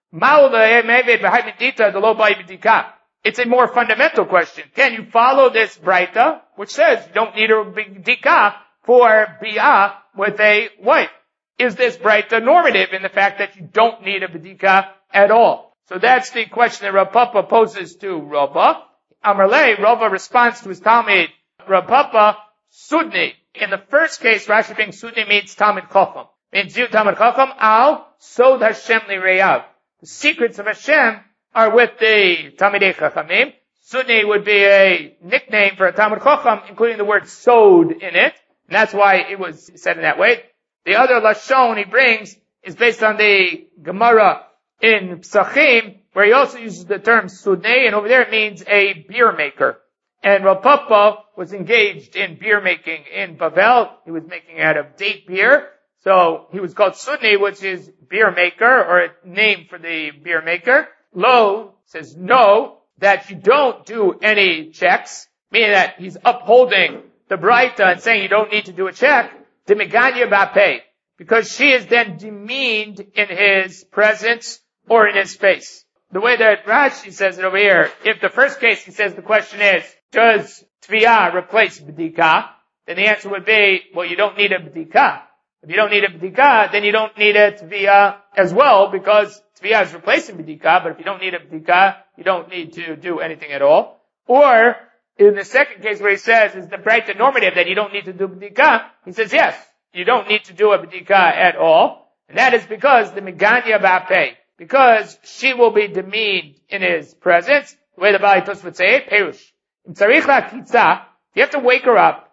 it's a more fundamental question. Can you follow this Braita, which says you don't need a B'dika for Biyah with a wife? Is this Braita normative in the fact that you don't need a B'dika at all? So that's the question that Rav Papa poses to Rava. Amarle, Rava responds to his Talmud, Rav Papa, Sudni. In the first case, Rashi brings Sudni means Talmud Chacham. Means you Talmud Chacham, Al, Sod Hashem Li Reyav. The secrets of Hashem are with the Talmidei Chachamim. Sudni would be a nickname for a Talmud Chacham, including the word Sod in it. And that's why it was said in that way. The other Lashon he brings is based on the Gemara in Psachim, where he also uses the term Sudnei, and over there it means a beer maker. And Rav Papa was engaged in beer making in Bavel. He was making out of date beer. So he was called Sudni, which is beer maker, or a name for the beer maker. Lo says no, that you don't do any checks, meaning that he's upholding the Braita and saying you don't need to do a check. Demiganya Bape, because she is then demeaned in his presence or in his face. The way that Rashi says it over here, if the first case he says the question is, does Tviyah replace B'dika? Then the answer would be, well, you don't need a B'dika. If you don't need a B'dika, then you don't need a Tviyah as well, because Tviyah is replacing B'dika, but if you don't need a B'dika, you don't need to do anything at all. Or, in the second case where he says, is the Braita normative that you don't need to do B'dika? He says, yes, you don't need to do a B'dika at all. And that is because the Meganya Ba'peh, because she will be demeaned in his presence. The way the Bali Tos would say it, Perush. You have to wake her up,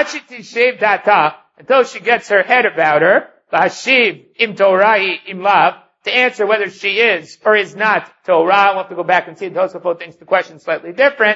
until she gets her head about her, im Torahi im lav, to answer whether she is or is not Torah. We'll have to go back and see. Tosafot thinks the question is slightly different.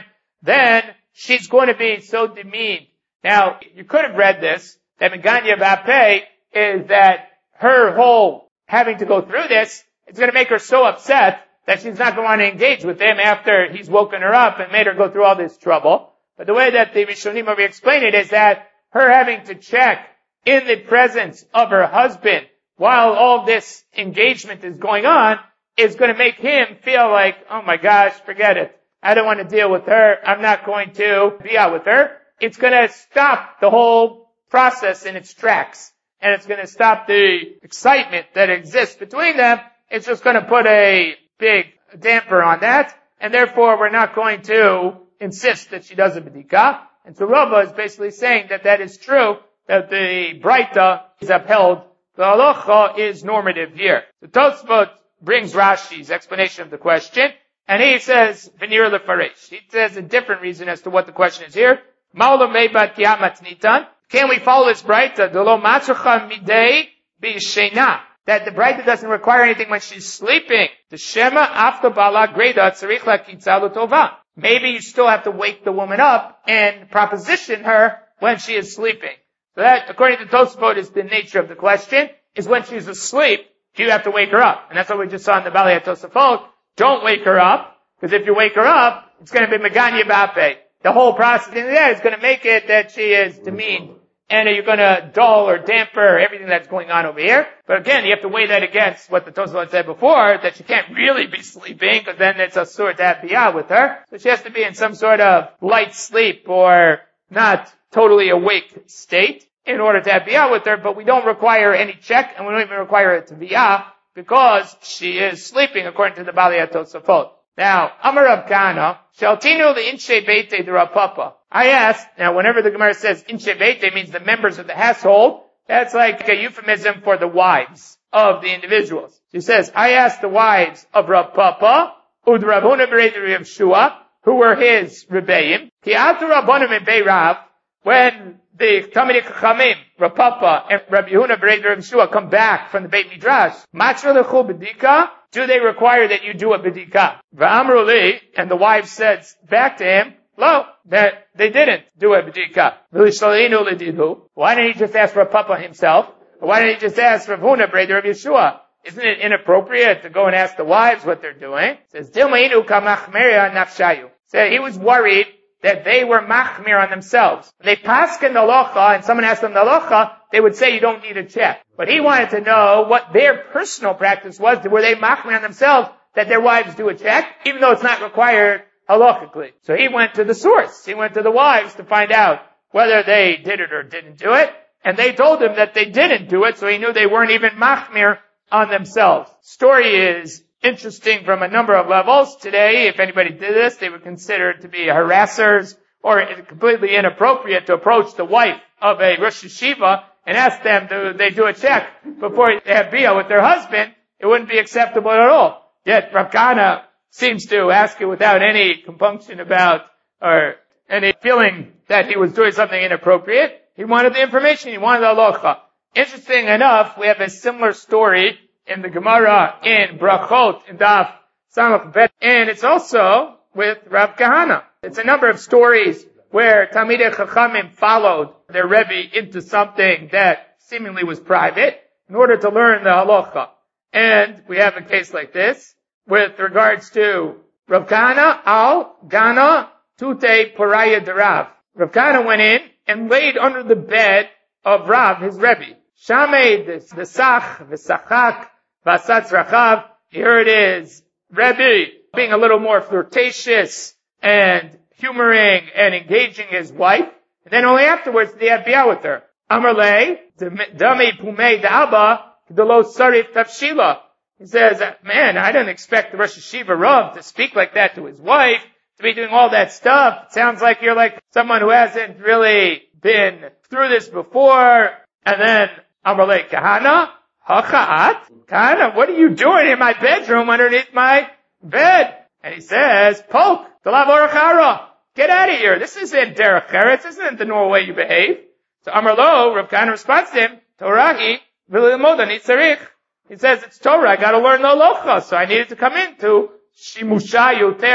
then she's going to be so demeaned. Now, you could have read this, that Meganya Vape is that her whole having to go through this is going to make her so upset that she's not going to want to engage with him after he's woken her up and made her go through all this trouble. But the way that the Rishonim will explain it is that her having to check in the presence of her husband while all this engagement is going on is going to make him feel like, oh my gosh, forget it. I don't want to deal with her. I'm not going to be out with her. It's going to stop the whole process in its tracks. And it's going to stop the excitement that exists between them. It's just going to put a big damper on that. And therefore, we're not going to insist that she does a bedika. And so Rava is basically saying that that is true, that the Braita is upheld. The halacha is normative here. The Tosfot brings Rashi's explanation of the question, and he says, Venir lefaresh. He says a different reason as to what the question is here. Ma'olam meibat kiamat nitan. Can we follow this Braita? Delo matzucha midei b'yishena. That the Braita doesn't require anything when she's sleeping. The Shema after bala greda tzarich lakitza l'tova. Maybe you still have to wake the woman up and proposition her when she is sleeping. So that, according to Tosfot, is the nature of the question, is when she's asleep, do you have to wake her up? And that's what we just saw in the Balei Tosafot. Don't wake her up, because if you wake her up, it's going to be Meganya Bape. The whole process in there is going to make it that she is demeaned. And you're going to dull or damper everything that's going on over here. But again, you have to weigh that against what the Tosafot said before, that she can't really be sleeping, because then it's a sort of biyah with her. So she has to be in some sort of light sleep or not totally awake state in order to have biyah with her, but we don't require any check, and we don't even require it to biyah, because she is sleeping, according to the Balei Tosafot. Now, Amar Rav Kahana, Shaltinu le'inshe beite de Rav Papa. I asked, now whenever the Gemara says inshe beite means the members of the household, that's like a euphemism for the wives of the individuals. She says, I asked the wives of Rav Papa, ud Rav Huna b'rei Rav Shua, who were his rebbeim, ki atu Rabbanim in Bei Rav, when the Talmidei Chachamim, Rav Papa and Rabbi Yehuda b'rei Rav Shua come back from the Beit Midrash, matra lechu bedika, do they require that you do a bedika? V'amru li, and the wife said back to him, lo, that they didn't do a bedika. V'lishalinu l'didu. Why didn't he just ask Rav Papa himself? Or why didn't he just ask Rav Huna b'rei Rav Yeshua? Isn't it inappropriate to go and ask the wives what they're doing? It says, Dilmainu kamachmeria nafshayu. So he was worried that they were machmir on themselves. When they paskin the halacha, and someone asked them the halacha, they would say you don't need a check. But he wanted to know what their personal practice was. Were they machmir on themselves that their wives do a check, even though it's not required halachically? So he went to the source. He went to the wives to find out whether they did it or didn't do it. And they told him that they didn't do it, so he knew they weren't even machmir on themselves. Story is interesting from a number of levels. Today, if anybody did this, they would consider it to be harassers or completely inappropriate to approach the wife of a Rosh Yeshiva and ask them, do they do a check before they have biyah with their husband? It wouldn't be acceptable at all. Yet Rav Kahana seems to ask it without any compunction about or any feeling that he was doing something inappropriate. He wanted the information. He wanted the halacha. Interesting enough, we have a similar story in the Gemara in Brachot in Daf Samach Bet, and it's also with Rav Kahana. It's a number of stories where Talmidei Chachamim followed their Rebbe into something that seemingly was private in order to learn the halacha. And we have a case like this with regards to Rav Kahana al Gana Tute Poraya de Rav. Rav Kahana went in and laid under the bed of Rav, his Rebbe. Shamei the Sach, the Sachak, Vasatz Rachav, he heard his Rebbe being a little more flirtatious and humoring and engaging his wife. And then only afterwards did he have biyah with her. Amarle, Dami Pumei Da'aba, K'dolo Sarif Tafshila. He says, man, I didn't expect the Rosh Yeshiva Rav to speak like that to his wife, to be doing all that stuff. It sounds like you're like someone who hasn't really been through this before. And then, Amarle Kahana, Hacha'at? Kahana, what are you doing in my bedroom underneath my bed? And he says, Poke, Talav Orachara, get out of here. This isn't Derech Eretz. This isn't the normal way you behave. So Amarlo, Rav Kahana responds to him, Torahi, V'lilmodani Tzarich. He says, it's Torah, I gotta learn the halacha. So I needed to come into Shimusha Yoter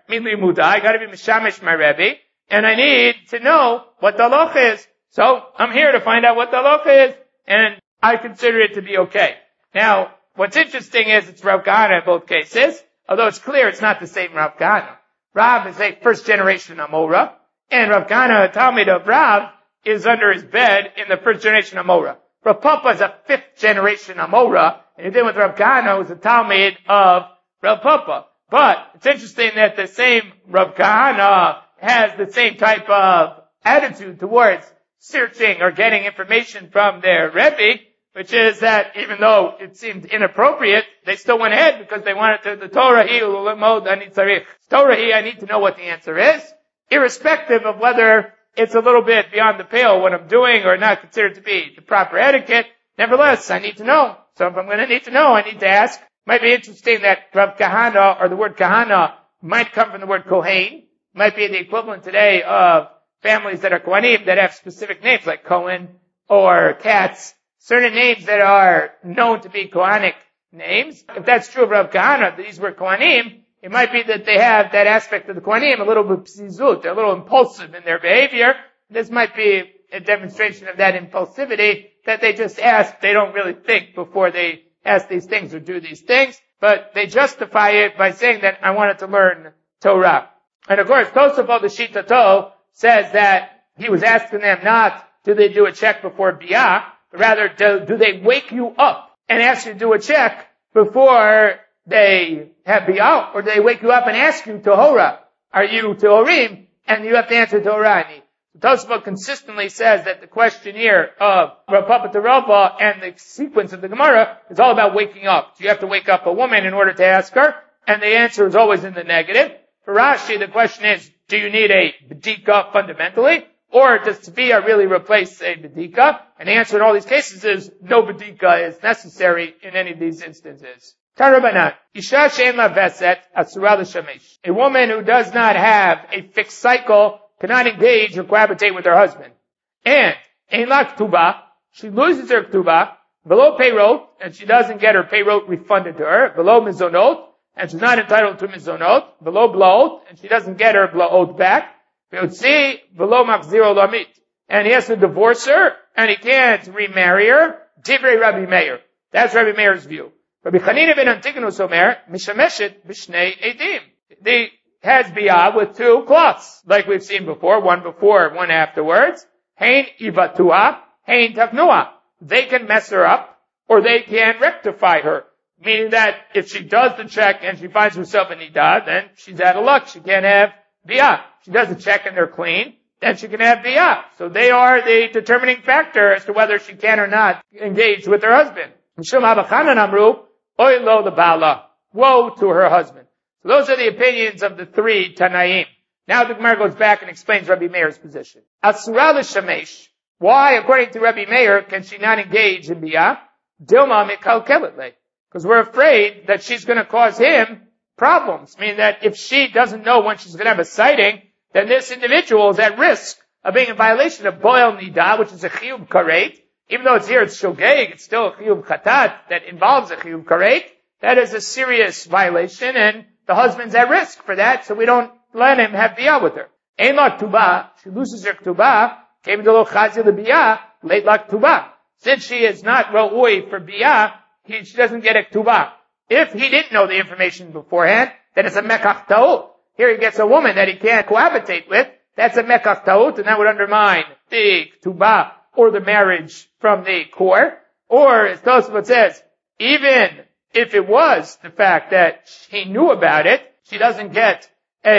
min limuda. I got to be mishamish my Rebbe, and I need to know what the halacha is. So I'm here to find out what the halacha is, and I consider it to be okay. Now, what's interesting is it's Rav Kahana in both cases, although it's clear it's not the same Rav Kahana. Rav is a first generation Amora, and Rav Kahana, a Talmid of Rav, is under his bed in the first generation Amora. Rav Papa is a fifth generation Amora, and he did with Rav Kahana, who's a Talmid of Rav Papa. But it's interesting that the same Rav Kahana has the same type of attitude towards searching or getting information from their Rebbe, which is that even though it seemed inappropriate, they still went ahead because they wanted to, the Torah hi, ulemod ani tzarich. Torah hi, I need to know what the answer is, irrespective of whether it's a little bit beyond the pale what I'm doing or not considered to be the proper etiquette. Nevertheless, I need to know. So if I'm going to need to know, I need to ask. Might be interesting that Rav Kahana, or the word Kahana, might come from the word Kohen. Might be the equivalent today of families that are Kohanim that have specific names like Cohen or Katz. Certain names that are known to be Kohanic names. If that's true of Rav Kahana, that these were Kohanim, it might be that they have that aspect of the Kohanim, a little bit psizut, they're a little impulsive in their behavior. This might be a demonstration of that impulsivity, that they just ask, they don't really think before they ask these things or do these things, but they justify it by saying that I wanted to learn Torah. And of course, Tosafot the Shitato says that he was asking them not, do they do a check before Biyah, but rather, do, do they wake you up and ask you to do a check before they have Biyah, or do they wake you up and ask you Tohora? Are you Tohorim? And you have to answer Tohorani. Tosafot consistently says that the question here of Rav Papa to Rava and the sequence of the Gemara is all about waking up. Do you have to wake up a woman in order to ask her? And the answer is always in the negative. For Rashi, the question is, do you need a B'dika fundamentally? Or does Taviyah really replace a B'dika? And the answer in all these cases is no B'dika is necessary in any of these instances. Tarabanan, Isha she'en la veset asura l'shamesh. A woman who does not have a fixed cycle cannot engage or cohabitate with her husband. And, ein la k'tuba, she loses her k'tuba, below peyrot, and she doesn't get her peyrot refunded to her, below mizonot, and she's not entitled to mizonot, below blaot, and she doesn't get her blaot back, beotzi, below machzir olamit. And he has to divorce her, and he can't remarry her, divrei Rabbi Meir. That's Rabbi Meir's view. Rabbi Chanina ben Antigonus Omer, mishameshet b'shnei edim. The has biyah with two cloths, like we've seen before, one before, one afterwards. Hein ivatua, hein tavnua. They can mess her up, or they can rectify her. Meaning that if she does the check and she finds herself in nidah, then she's out of luck. She can't have biyah. She does the check and they're clean, then she can have biyah. So they are the determining factor as to whether she can or not engage with her husband. Mishum Abachanan Amru, oy lo lebala. Woe to her husband. So those are the opinions of the three Tanaim. Now the Gemara goes back and explains Rabbi Meir's position. Asura l'shamesh. Why, according to Rabbi Meir, can she not engage in biyah? Dilma mikalkeletle. Because we're afraid that she's going to cause him problems. Meaning that if she doesn't know when she's going to have a sighting, then this individual is at risk of being in violation of boel nidah, which is a chiyuv karet. Even though it's here, it's shogeg, it's still a chiyuv chatat that involves a chiyuv karet. That is a serious violation, and the husband's at risk for that, so we don't let him have biyah with her. Ein la k'tuba, she loses her k'tuba, came to lo chazir the biyah, late la k'tuba. Since she is not ra'ui for biyah, he, she doesn't get a k'tuba. If he didn't know the information beforehand, then it's a mekach ta'ut. Here he gets a woman that he can't cohabitate with, that's a mekach ta'ut, and that would undermine the k'tuba or the marriage from the core. Or, as Tosafot says, even if it was the fact that he knew about it, she doesn't get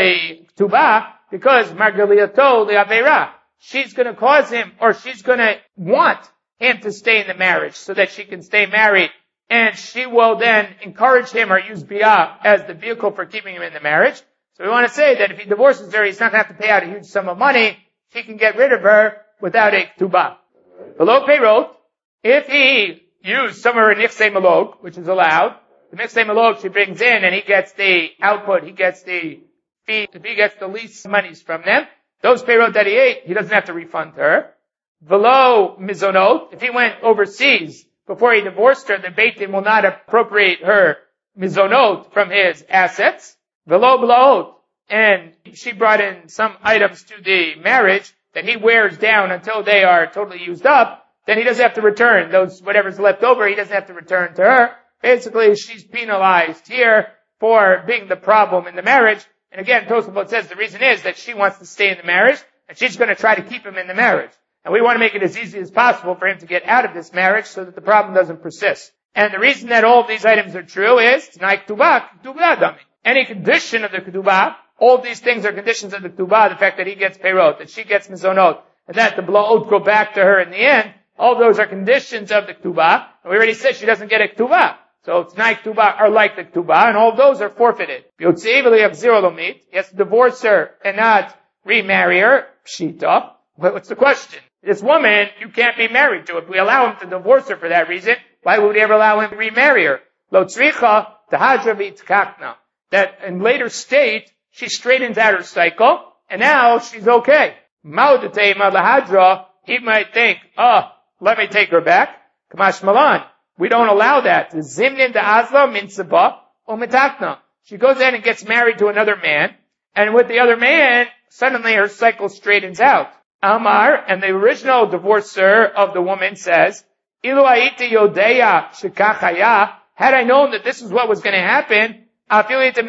a k'tuba because margaliato le'avera. She's going to cause him, or she's going to want him to stay in the marriage so that she can stay married, and she will then encourage him or use biyah as the vehicle for keeping him in the marriage. So we want to say that if he divorces her, he's not going to have to pay out a huge sum of money. He can get rid of her without a k'tuba. Below peyrot, if he used some of her nichsei malog, which is allowed, the nichsei malog she brings in and he gets the output, he gets the fee, if he gets the least monies from them, those peyrot that he ate, he doesn't have to refund her. Below mizonot, if he went overseas before he divorced her, the Beit Din will not appropriate her mizonot from his assets. Below blaot, and she brought in some items to the marriage that he wears down until they are totally used up, then he doesn't have to return those, whatever's left over, he doesn't have to return to her. Basically, she's penalized here for being the problem in the marriage. And again, Tosafot says the reason is that she wants to stay in the marriage, and she's going to try to keep him in the marriage. And we want to make it as easy as possible for him to get out of this marriage so that the problem doesn't persist. And the reason that all of these items are true is, T'nai Ketubah, Ketubah Dami. Any condition of the Ketubah, all of these things are conditions of the Ketubah, the fact that he gets Perot, that she gets Mizonot, and that the Blaot go back to her in the end, all of those are conditions of the Ketubah. And we already said she doesn't get a Ketubah. So T'nai Ketubah are like the Ketubah, and all of those are forfeited. Yotzei v'lo yachziro lo mit. He has to divorce her and not remarry her. Pshita. What's the question? This woman, you can't be married to. If we allow him to divorce her for that reason, why would we ever allow him to remarry her? Lo tzricha tahadra v'yitkakna. That in later state, she straightens out her cycle, and now she's okay. Ma'udatei ma'lahadra, he might think, oh, let me take her back. Kamash malan. We don't allow that. Zimnin da'azla min sabah u'mitakna. She goes in and gets married to another man, and with the other man, suddenly her cycle straightens out. Amar, and the original divorcer of the woman says, Ilu ha'iti yodeya shekachaya, had I known that this is what was going to happen, I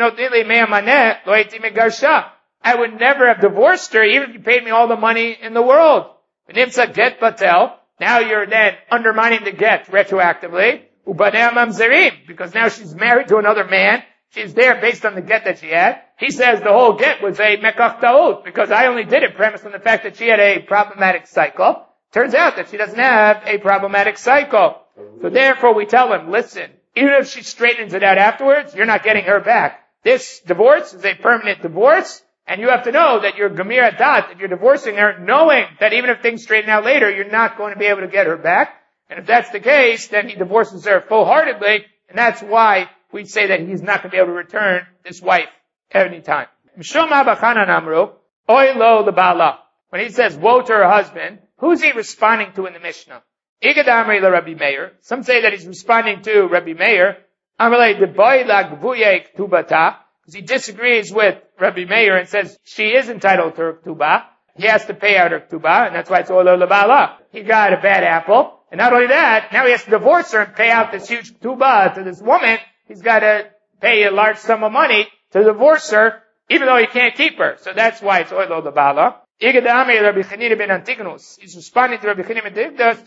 would never have divorced her, even if you paid me all the money in the world. V'nimsa get batel, now you're then undermining the get retroactively, u'banei mamzerim, because now she's married to another man, she's there based on the get that she had. He says the whole get was a mekach ta'ut, because I only did it premised on the fact that she had a problematic cycle. Turns out that she doesn't have a problematic cycle. So therefore we tell him, listen, even if she straightens it out afterwards, you're not getting her back. This divorce is a permanent divorce, and you have to know that you're Gemir Adat, if you're divorcing her, knowing that even if things straighten out later, you're not going to be able to get her back. And if that's the case, then he divorces her full-heartedly, and that's why we say that he's not going to be able to return this wife at any time. When he says woe to her husband, who's he responding to in the Mishnah? Igadamri la Rabbi Meir. Some say that he's responding to Rabbi Meir. Because he disagrees with Rabbi Meir and says she is entitled to her ketubah. He has to pay out her ketubah, and that's why it's olo lebala. He got a bad apple, and not only that, now he has to divorce her and pay out this huge ketubah to this woman. He's got to pay a large sum of money to divorce her, even though he can't keep her. So that's why it's olo lebala. Igadami Rabbi Chanina ben Antigonus. He's responding to Rabbi Chanina ben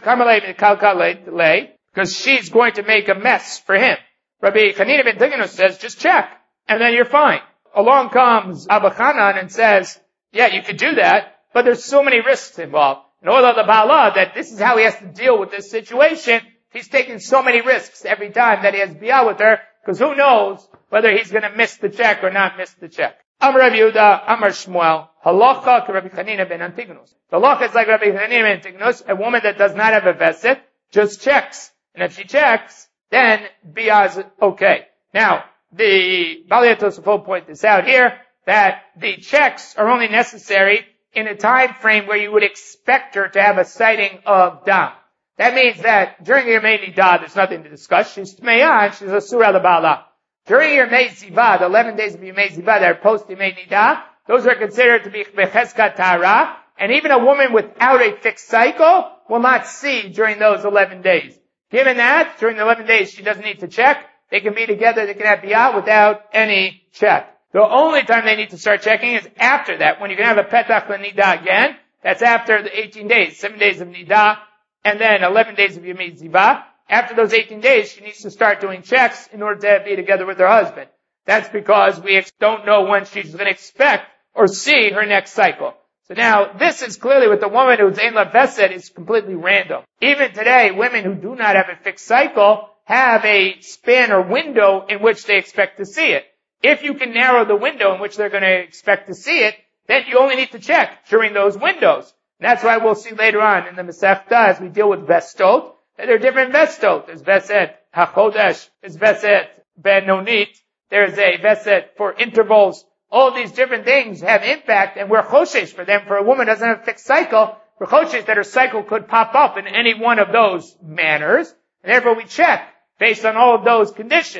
Antigonus because she's going to make a mess for him. Rabbi Chanina ben Antigonus says, just check, and then you're fine. Along comes Abba Chanan and says, yeah, you could do that, but there's so many risks involved. And Ola the Bala, that this is how he has to deal with this situation. He's taking so many risks every time that he has biyah with her, because who knows whether he's going to miss the check or not miss the check. Amar Rabbi Yehuda, Amar Shmuel, halacha ke Rabbi Chanina ben Antigonus. The halacha is like Rabbi Chanina ben Antigonus, a woman that does not have a veset, just checks. And if she checks, then biyah is okay. Now, the Balei Tosafot point this out here, that the checks are only necessary in a time frame where you would expect her to have a sighting of dam. That means that during your Yemei Nidah, there's nothing to discuss. She's Tmeya and she's a Surah L'Bala. During your Yemei Ziva, the eleven days of Yemei Ziva that are post Yemei Nidah, those are considered to be Becheskat Tara, and even a woman without a fixed cycle will not see during those eleven days. Given that, during the eleven days, she doesn't need to check. They can be together, they can have biyah without any check. The only time they need to start checking is after that, when you can have a petach l'nidah again. That's after the eighteen days, seven days of nidah, and then eleven days of yemei ziva. After those eighteen days, she needs to start doing checks in order to be together with her husband. That's because we don't know when she's going to expect or see her next cycle. So now, this is clearly with the woman who's ein la veset is completely random. Even today, women who do not have a fixed cycle have a span or window in which they expect to see it. If you can narrow the window in which they're going to expect to see it, then you only need to check during those windows. And that's why we'll see later on in the Masechta as we deal with Vestot, that there are different Vestot. There's Veset HaChodesh, there's Veset Ben-Nonit, there's a Veset for intervals. All these different things have impact, and we're Choshesh for them. For a woman who doesn't have a fixed cycle, we're Choshesh that her cycle could pop up in any one of those manners, and therefore we check based on all of those conditions.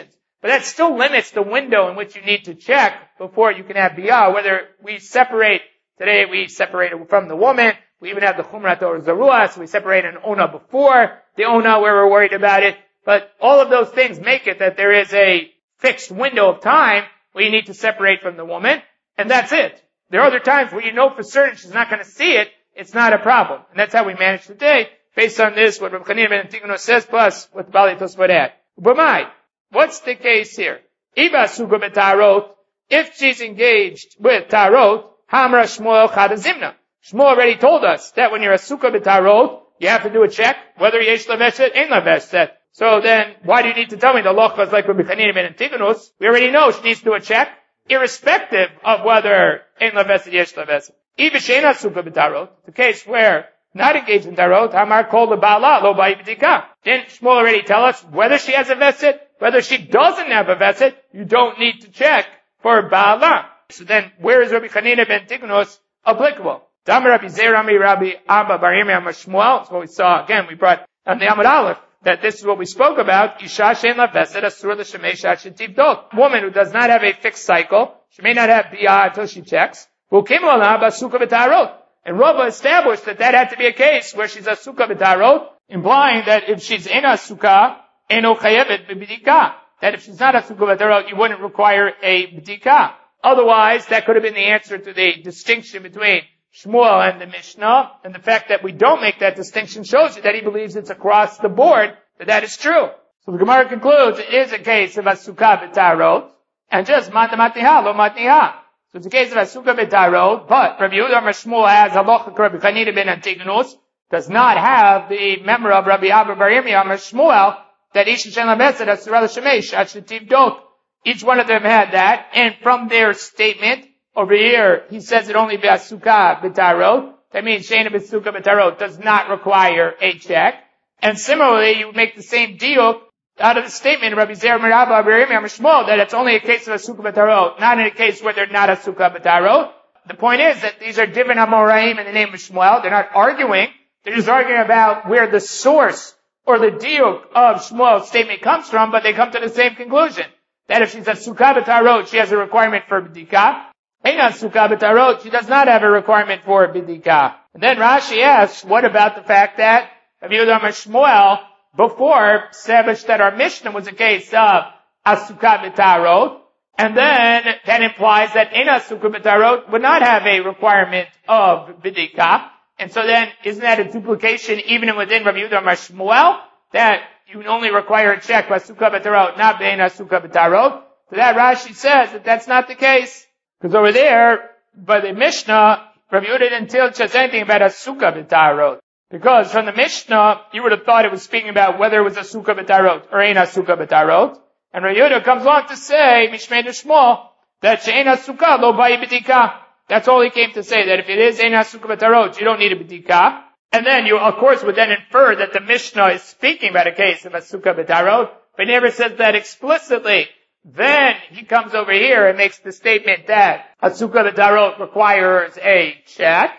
But that still limits the window in which you need to check before you can have biyah, whether we separate, today we separate it from the woman, we even have the chumrat or zarua, so we separate an ona before the ona where we're worried about it. But all of those things make it that there is a fixed window of time where you need to separate from the woman, and that's it. There are other times where you know for certain she's not going to see it, it's not a problem. And that's how we manage today, based on this, what Rav Chanina ben Antigonus says, plus what the Bali Tosfot add. B'mai, what's the case here? Iba suga b'tarot, if she's engaged with tarot, hamra shmuel chadazimna. Shmuel already told us that when you're a sukkah b'tarot, you have to do a check, whether yesh laveshet, ain't laveshet. So then, why do you need to tell me the locha is like Rabbi Chanina ben Antigonus? We already know she needs to do a check, irrespective of whether ain't laveshet, yesh laveshet. Even she'ena sukkah b'tarot, the case where not engaged in tarot, Hamar called the ba'ala lo ba'ibidika. Didn't Shmuel already tell us whether she has a vesset, whether she doesn't have a vesset? You don't need to check for ba'ala. So then, where is Rabbi Chanina ben Antigonus applicable? Dam Rabbi Zerami Rabbi Abba Bar Yirmiyah Amar Shmuel. So what we saw again. We brought on the Amud Aleph that this is what we spoke about. Isha shein la vesed asur l'shemei shachet tivdot. Woman who does not have a fixed cycle, she may not have biyah until she checks. V'ukim la b'sukkah b'tarot. And Rava established that that had to be a case where she's a sukkah b'tarot, implying that if she's in a sukkah, eno chayevet b'bidika. That if she's not a sukkah b'tarot, you wouldn't require a b'dika. Otherwise, that could have been the answer to the distinction between Shmuel and the Mishnah, and the fact that we don't make that distinction shows you that he believes it's across the board that that is true. So the Gemara concludes it is a case of a sukkah b'tarot, and just matmatiha lo matniha. So it's a case of a sukkah b'tarot, but Rabbi Yehuda Amar Shmuel has halacha Rabbi Chanina ben Antigonus, does not have the member of Rabbi Abba Bar Yirmiyah Amar Shmuel that isha shen lavesed asura l'shemesh ad shetivdot. Each one of them had that, and from their statement over here, he says it only b'asukah b'tarot. That means sheina b'asukah b'tarot does not require a check. And similarly, you make the same deal out of the statement of Rabbi Zer Merabba Bar Yirmiyah Amar Shmuel that it's only a case of asukah b'tarot, not in a case where they're not asukah b'tarot. The point is that these are different amoraim in the name of Shmuel. They're not arguing. They're just arguing about where the source or the deal of Shmuel's statement comes from, but they come to the same conclusion. That if she's a sukkah b'tarot, she has a requirement for b'dika. Eina sukkah b'tarot, she does not have a requirement for b'dika. And then Rashi asks, what about the fact that Rabbi Yehuda Amar Shmuel before established that our Mishnah was a case of a sukkah b'tarot, and then that implies that Eina sukkah b'tarot would not have a requirement of b'dika. And so then, isn't that a duplication even within Rabbi Yehuda Amar Shmuel? That you only require a check by sukkah b'tarot, not b'eina sukkah b'tarot. So that Rashi says that that's not the case. Because over there, by the Mishnah, Rabbi Yehuda didn't tell us anything about a sukkah b'tarot. Because from the Mishnah, you would have thought it was speaking about whether it was a sukkah b'tarot or eina sukkah b'tarot. And Rabbi Yehuda comes on to say, Mishmei Shmuel, that she'eina sukkah lo ba'i b'dika. That's all he came to say, that if it is eina sukkah b'tarot, you don't need a b'dika. And then you, of course, would then infer that the Mishnah is speaking about a case of a sukkah b'tarot, but he never says that explicitly. Then he comes over here and makes the statement that a sukkah b'tarot requires a check.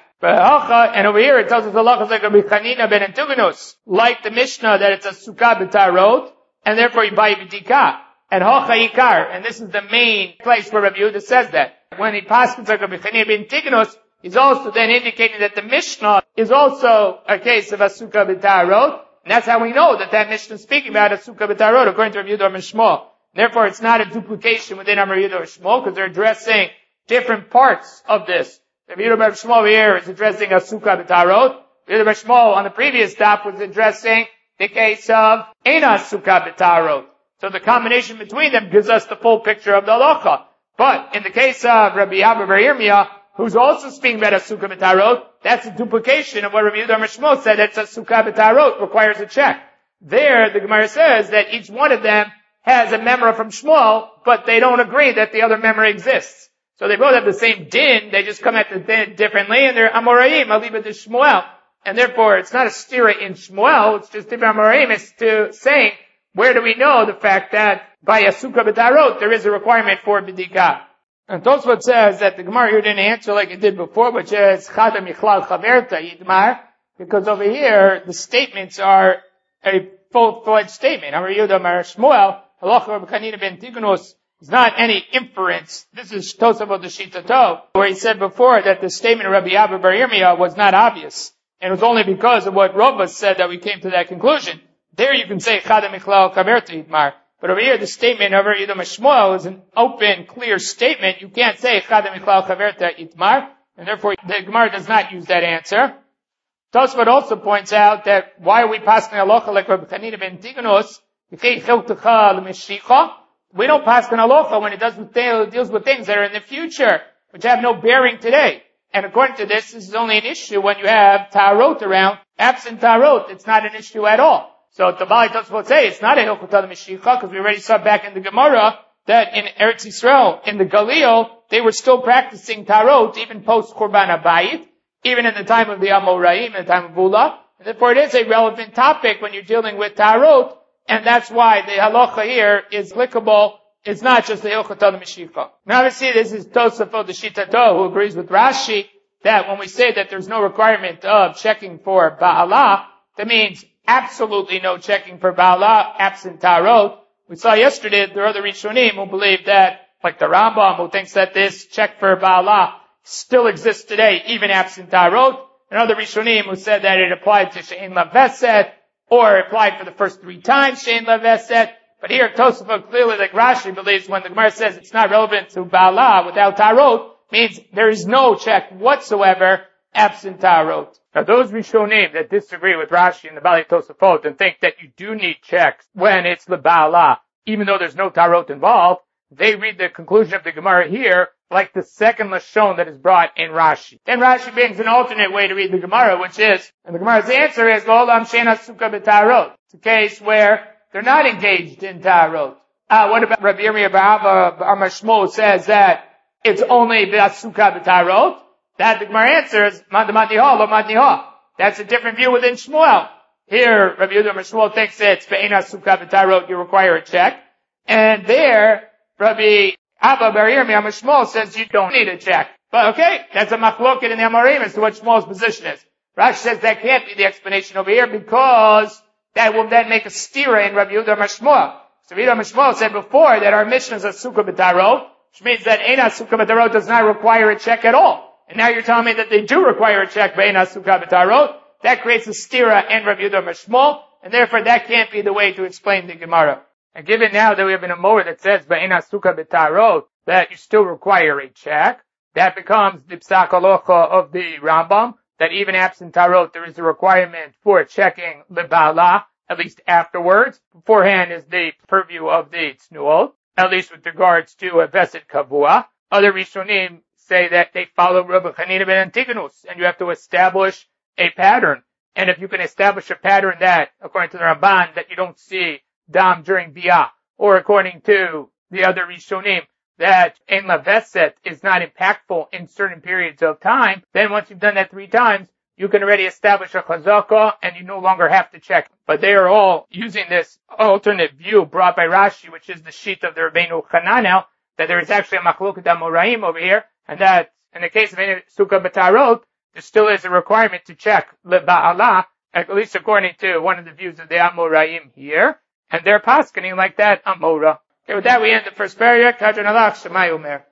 And over here it tells us the law is like Rabbi Chanina ben Antigonus, like the Mishnah that it's a sukkah b'tarot, and therefore you buy b'dika. And hocha yikar, and this is the main place where Rabbi Yehuda says that. When he passes like Rabbi Chanina ben Antigonus, he's also then indicating that the Mishnah is also a case of a sukkah b'tarot, and that's how we know that that Mishnah is speaking about a sukkah b'tarot according to Rabbi Yehuda Amar Shmuel. Therefore, it's not a duplication within Amar Yehuda or Shmuel, because they're addressing different parts of this. Rabbi Yehuda Amar Shmuel here is addressing a sukkah b'tarot. Rabbi Yehuda Amar Shmuel on the previous stop was addressing the case of eina sukkah b'tarot. So the combination between them gives us the full picture of the halacha. But in the case of Rabbi Abba Bar Yirmiyah, who's also speaking about a sukkah b'tarot, that's a duplication of what Rabbi Yehuda Amar Shmuel said, that a sukkah b'tarot requires a check. There, the Gemara says that each one of them has a memra from Shmuel, but they don't agree that the other memra exists. So they both have the same din, they just come at the din differently, and they're amoraim, aliba de Shmuel. And therefore, it's not a stira in Shmuel, it's just different amoraim, it's to saying, where do we know the fact that by a sukkah b'tarot, there is a requirement for b'dika? And Tosfot says that the Gemara here didn't answer like it did before, which is chada michlal chaverta yidmar, because over here, the statements are a full-fledged statement. Amar Yehuda Amar Shmuel, halacha Rabbi Chanina ben Tignus is not any inference. This is Tosafot the Shitato, where he said before that the statement of Rabbi Abba bar Yirmiyah was not obvious. And it was only because of what Rava said that we came to that conclusion. There you can say, Chada Michlal Kaverta Yitmar. But over here, the statement of Rabbi Shmuel is an open, clear statement. You can't say, Chada Michlal Kaverta Yitmar. And therefore, the Gemara does not use that answer. Tosfot also points out that why are we passing halacha like Rabbi Chanina ben Tignus? We don't pass on halacha when it does with, deals with things that are in the future, which have no bearing today. And according to this, this is only an issue when you have tarot around. Absent tarot, it's not an issue at all. So the Bali Tosfot say it's not a hilchot al-Mashicha, because we already saw back in the Gemara that in Eretz Yisrael, in the Galil, they were still practicing tarot even post Korban Habayit, even in the time of the Amoraim, in the time of Bula. And therefore it is a relevant topic when you're dealing with tarot, and that's why the halacha here is applicable. It's not just the hilchot al-Mashicha. Now obviously this is Tosafot the Shitato, who agrees with Rashi that when we say that there's no requirement of checking for Ba'alah, that means absolutely no checking for Ba'alah, absent tarot. We saw yesterday that there are other Rishonim who believe that, like the Rambam, who thinks that this check for Ba'alah still exists today, even absent tarot. And other Rishonim who said that it applied to She'en Laveset, or applied for the first three times She'en Laveset. But here Tosafot clearly, like Rashi, believes when the Gemara says it's not relevant to Ba'alah without tarot, means there is no check whatsoever absent tarot. Now those Rishonim that disagree with Rashi and the Bali Tosafot and think that you do need checks when it's the Ba'alah, even though there's no tarot involved, they read the conclusion of the Gemara here like the second Lashon that is brought in Rashi. Then Rashi brings an alternate way to read the Gemara, which is, and the Gemara's answer is, L'olam she'ena suka b'tarot. It's a case where they're not engaged in tarot. Uh, what about Rabbi Yirmiyah bar Abba bar Shmuel says that it's only b'asuka b'tarot? That the Gemara answers, Madamatiha, lo matiha. That's a different view within Shmuel. Here, Rabbi Yehuda bar Shmuel thinks it's be'ena suka b'tarot, you require a check. And there, Rabbi Abba bar Yirmiyah bar Shmuel says you don't need a check. But okay, that's a machloket in the Amoraim as to what Shmuel's position is. Rashi says that can't be the explanation over here because that will then make a stira in Rabbi Yehuda bar Shmuel. So Rabbi Yehuda bar Shmuel said before that our mission is a suka b'tarot, which means that ena suka b'tarot does not require a check at all. And now you're telling me that they do require a check by ena suka b'tarot. That creates a stira in Rabbi Yehuda bar Shmuel, and therefore that can't be the way to explain the Gemara. And given now that we have an Amor that says by ena suka b'tarot that you still require a check, that becomes the psak halacha of the Rambam, that even absent tarot there is a requirement for checking the Ba'alah, at least afterwards. Beforehand is the purview of the Tznuot, at least with regards to a Vesed Kavua. Other Rishonim say that they follow Rabbi Chanina ben Tignus, and you have to establish a pattern. And if you can establish a pattern that, according to the Ramban, that you don't see Dam during Biyah, or according to the other Rishonim, that Ein Laveset is not impactful in certain periods of time, then once you've done that three times, you can already establish a chazakah, and you no longer have to check. But they are all using this alternate view brought by Rashi, which is the sheet of the Rabbeinu Hananel, that there is actually a machloket amoraim over here, and that in the case of any sukkah b'tarot, there still is a requirement to check leba'alah, at least according to one of the views of the amoraim here, and they're paskening like that amora. Okay, with that we end the first paragraph. Kadron alach, Shemai Omer.